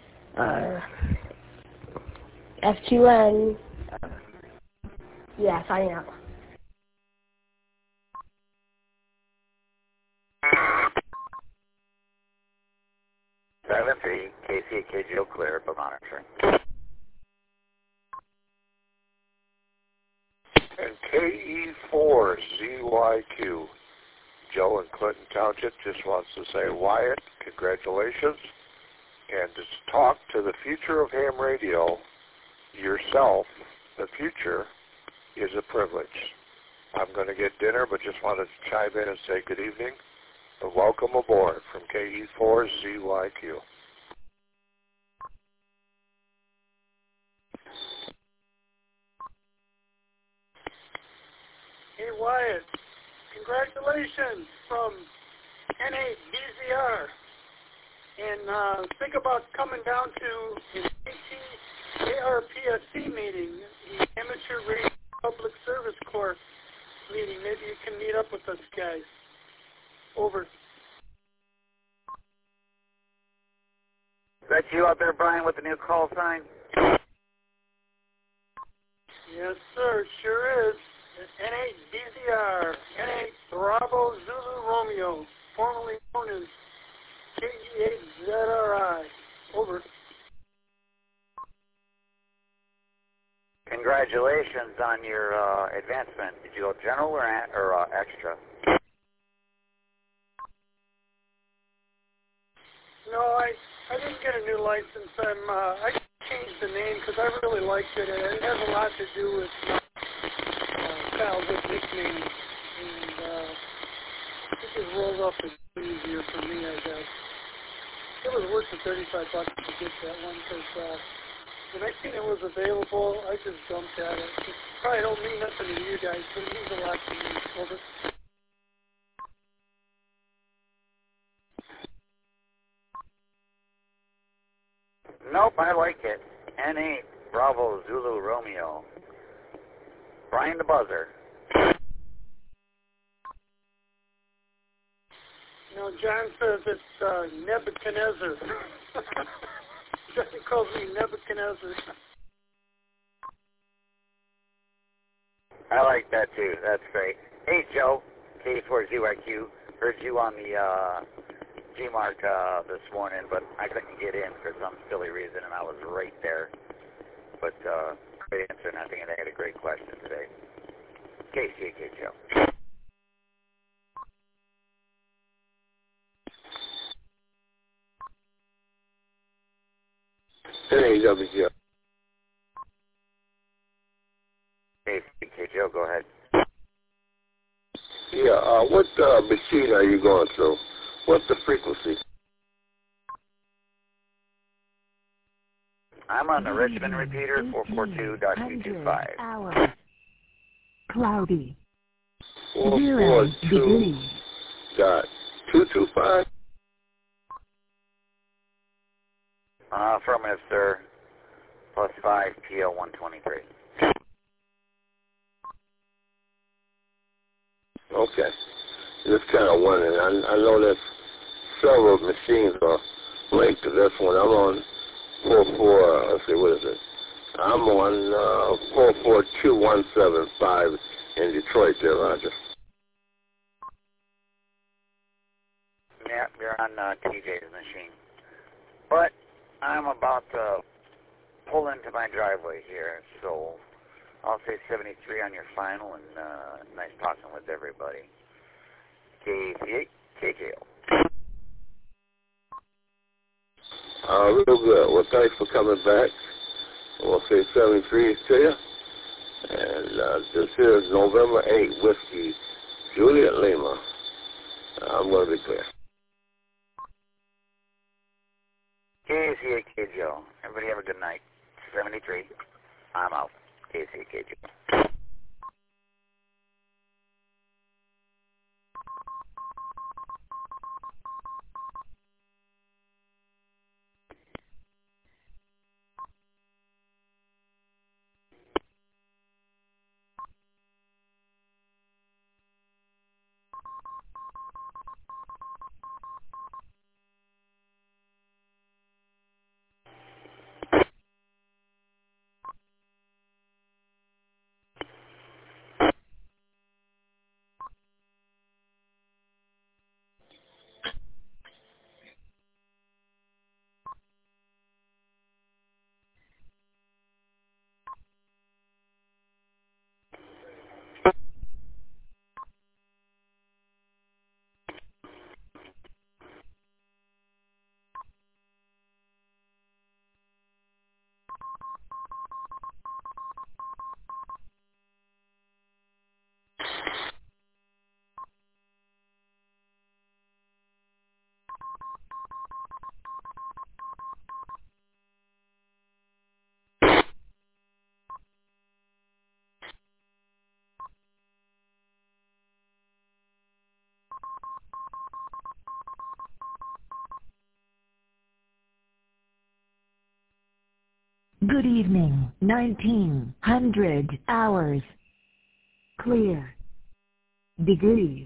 FQN, signing out. KCKGO clear for monitoring. And KE4ZYQ. Joe in Clinton Township just wants to say, Wyatt, congratulations. And to talk to the future of ham radio yourself, the future, is a privilege. I'm going to get dinner, but just wanted to chime in and say good evening. And welcome aboard from KE4ZYQ. Hey, Wyatt, congratulations from N8BZR. And think about coming down to the ARPSC meeting, the Amateur Radio Public Service Corps meeting. Maybe you can meet up with us guys. Over. Is that you out there, Brian, with the new call sign? Yes, sir, sure is. N8BZR, N8 Bravo Zulu Romeo, formerly known as KE8ZRI. Over. Congratulations on your advancement. Did you go general or extra? No, I didn't get a new license. I changed the name because I really liked it. It has a lot to do with childhood nickname, and it just rolls off the easier for me, I guess. It was worth the $35 to get that one because when I seen it was available, I just jumped at it. It probably don't mean nothing to you guys, but it means a lot to me. Over. Nope, I like it. N8 Bravo Zulu Romeo. Brian the Buzzer. No, John says it's Nebuchadnezzar. John calls me Nebuchadnezzar. I like that too. That's great. Hey, Joe, K4ZYQ. Heard you on the G-Mark this morning, but I couldn't get in for some silly reason, and I was right there. But great answer, and I think they had a great question today. KCK Joe. NAWGO. KCK Joe, go ahead. Yeah, what machine are you going through? What's the frequency? I'm on the Richmond repeater, 442.225. Hours. Cloudy. 442.225? 0 degrees. Affirmative, sir. +5 PL 123. Okay. Just kind of wondering. I know that several machines are linked to this one. I'm on let's see, what is it? I'm on 442175 in Detroit there, Roger. Yeah, you're on TJ's machine. But I'm about to pull into my driveway here, so I'll say 73 on your final, and nice talking with everybody. KKO. Real good. Well, thanks for coming back. We'll say 73 to you. And this here is November 8, Whiskey, Juliet Lima. I'm going to be clear. KCK Joe. Everybody have a good night. 73. I'm out. KCK Joe. Good evening. 1900 hours. Clear. Degrees.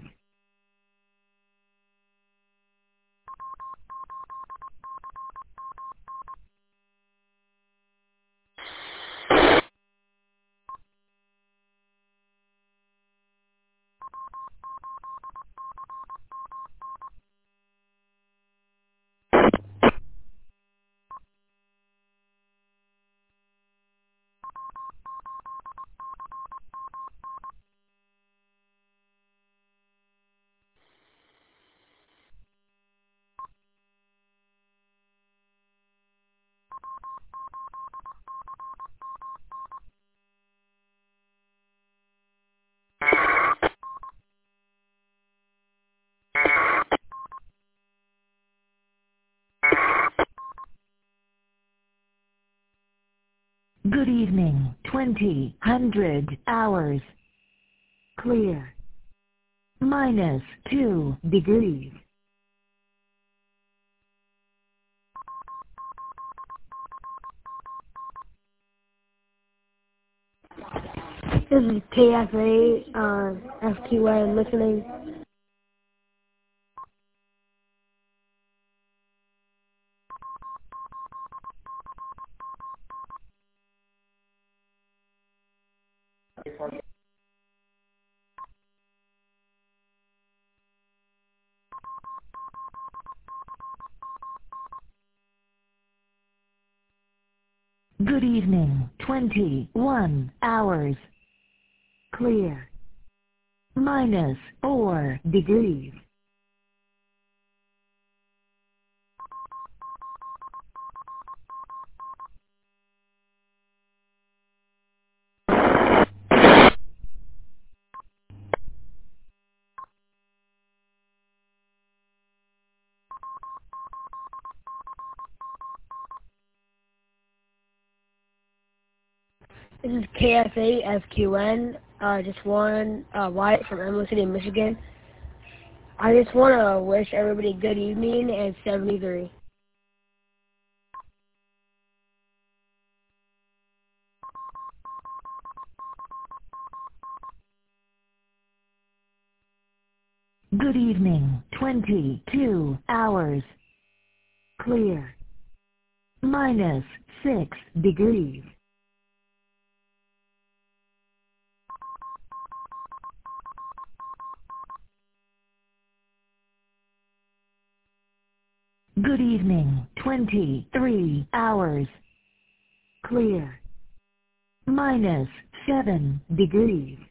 Good evening, 2000 hours. Clear. -2 degrees. This is KFA, FQN listening. Good evening, 21 hours. Clear. -4 degrees. This is KFA, FQN, just one, Wyatt from Emerald City, Michigan. I just want to wish everybody good evening and 73. Good evening, 22 hours. Clear. -6 degrees. Good evening, 23 hours. Clear. -7 degrees.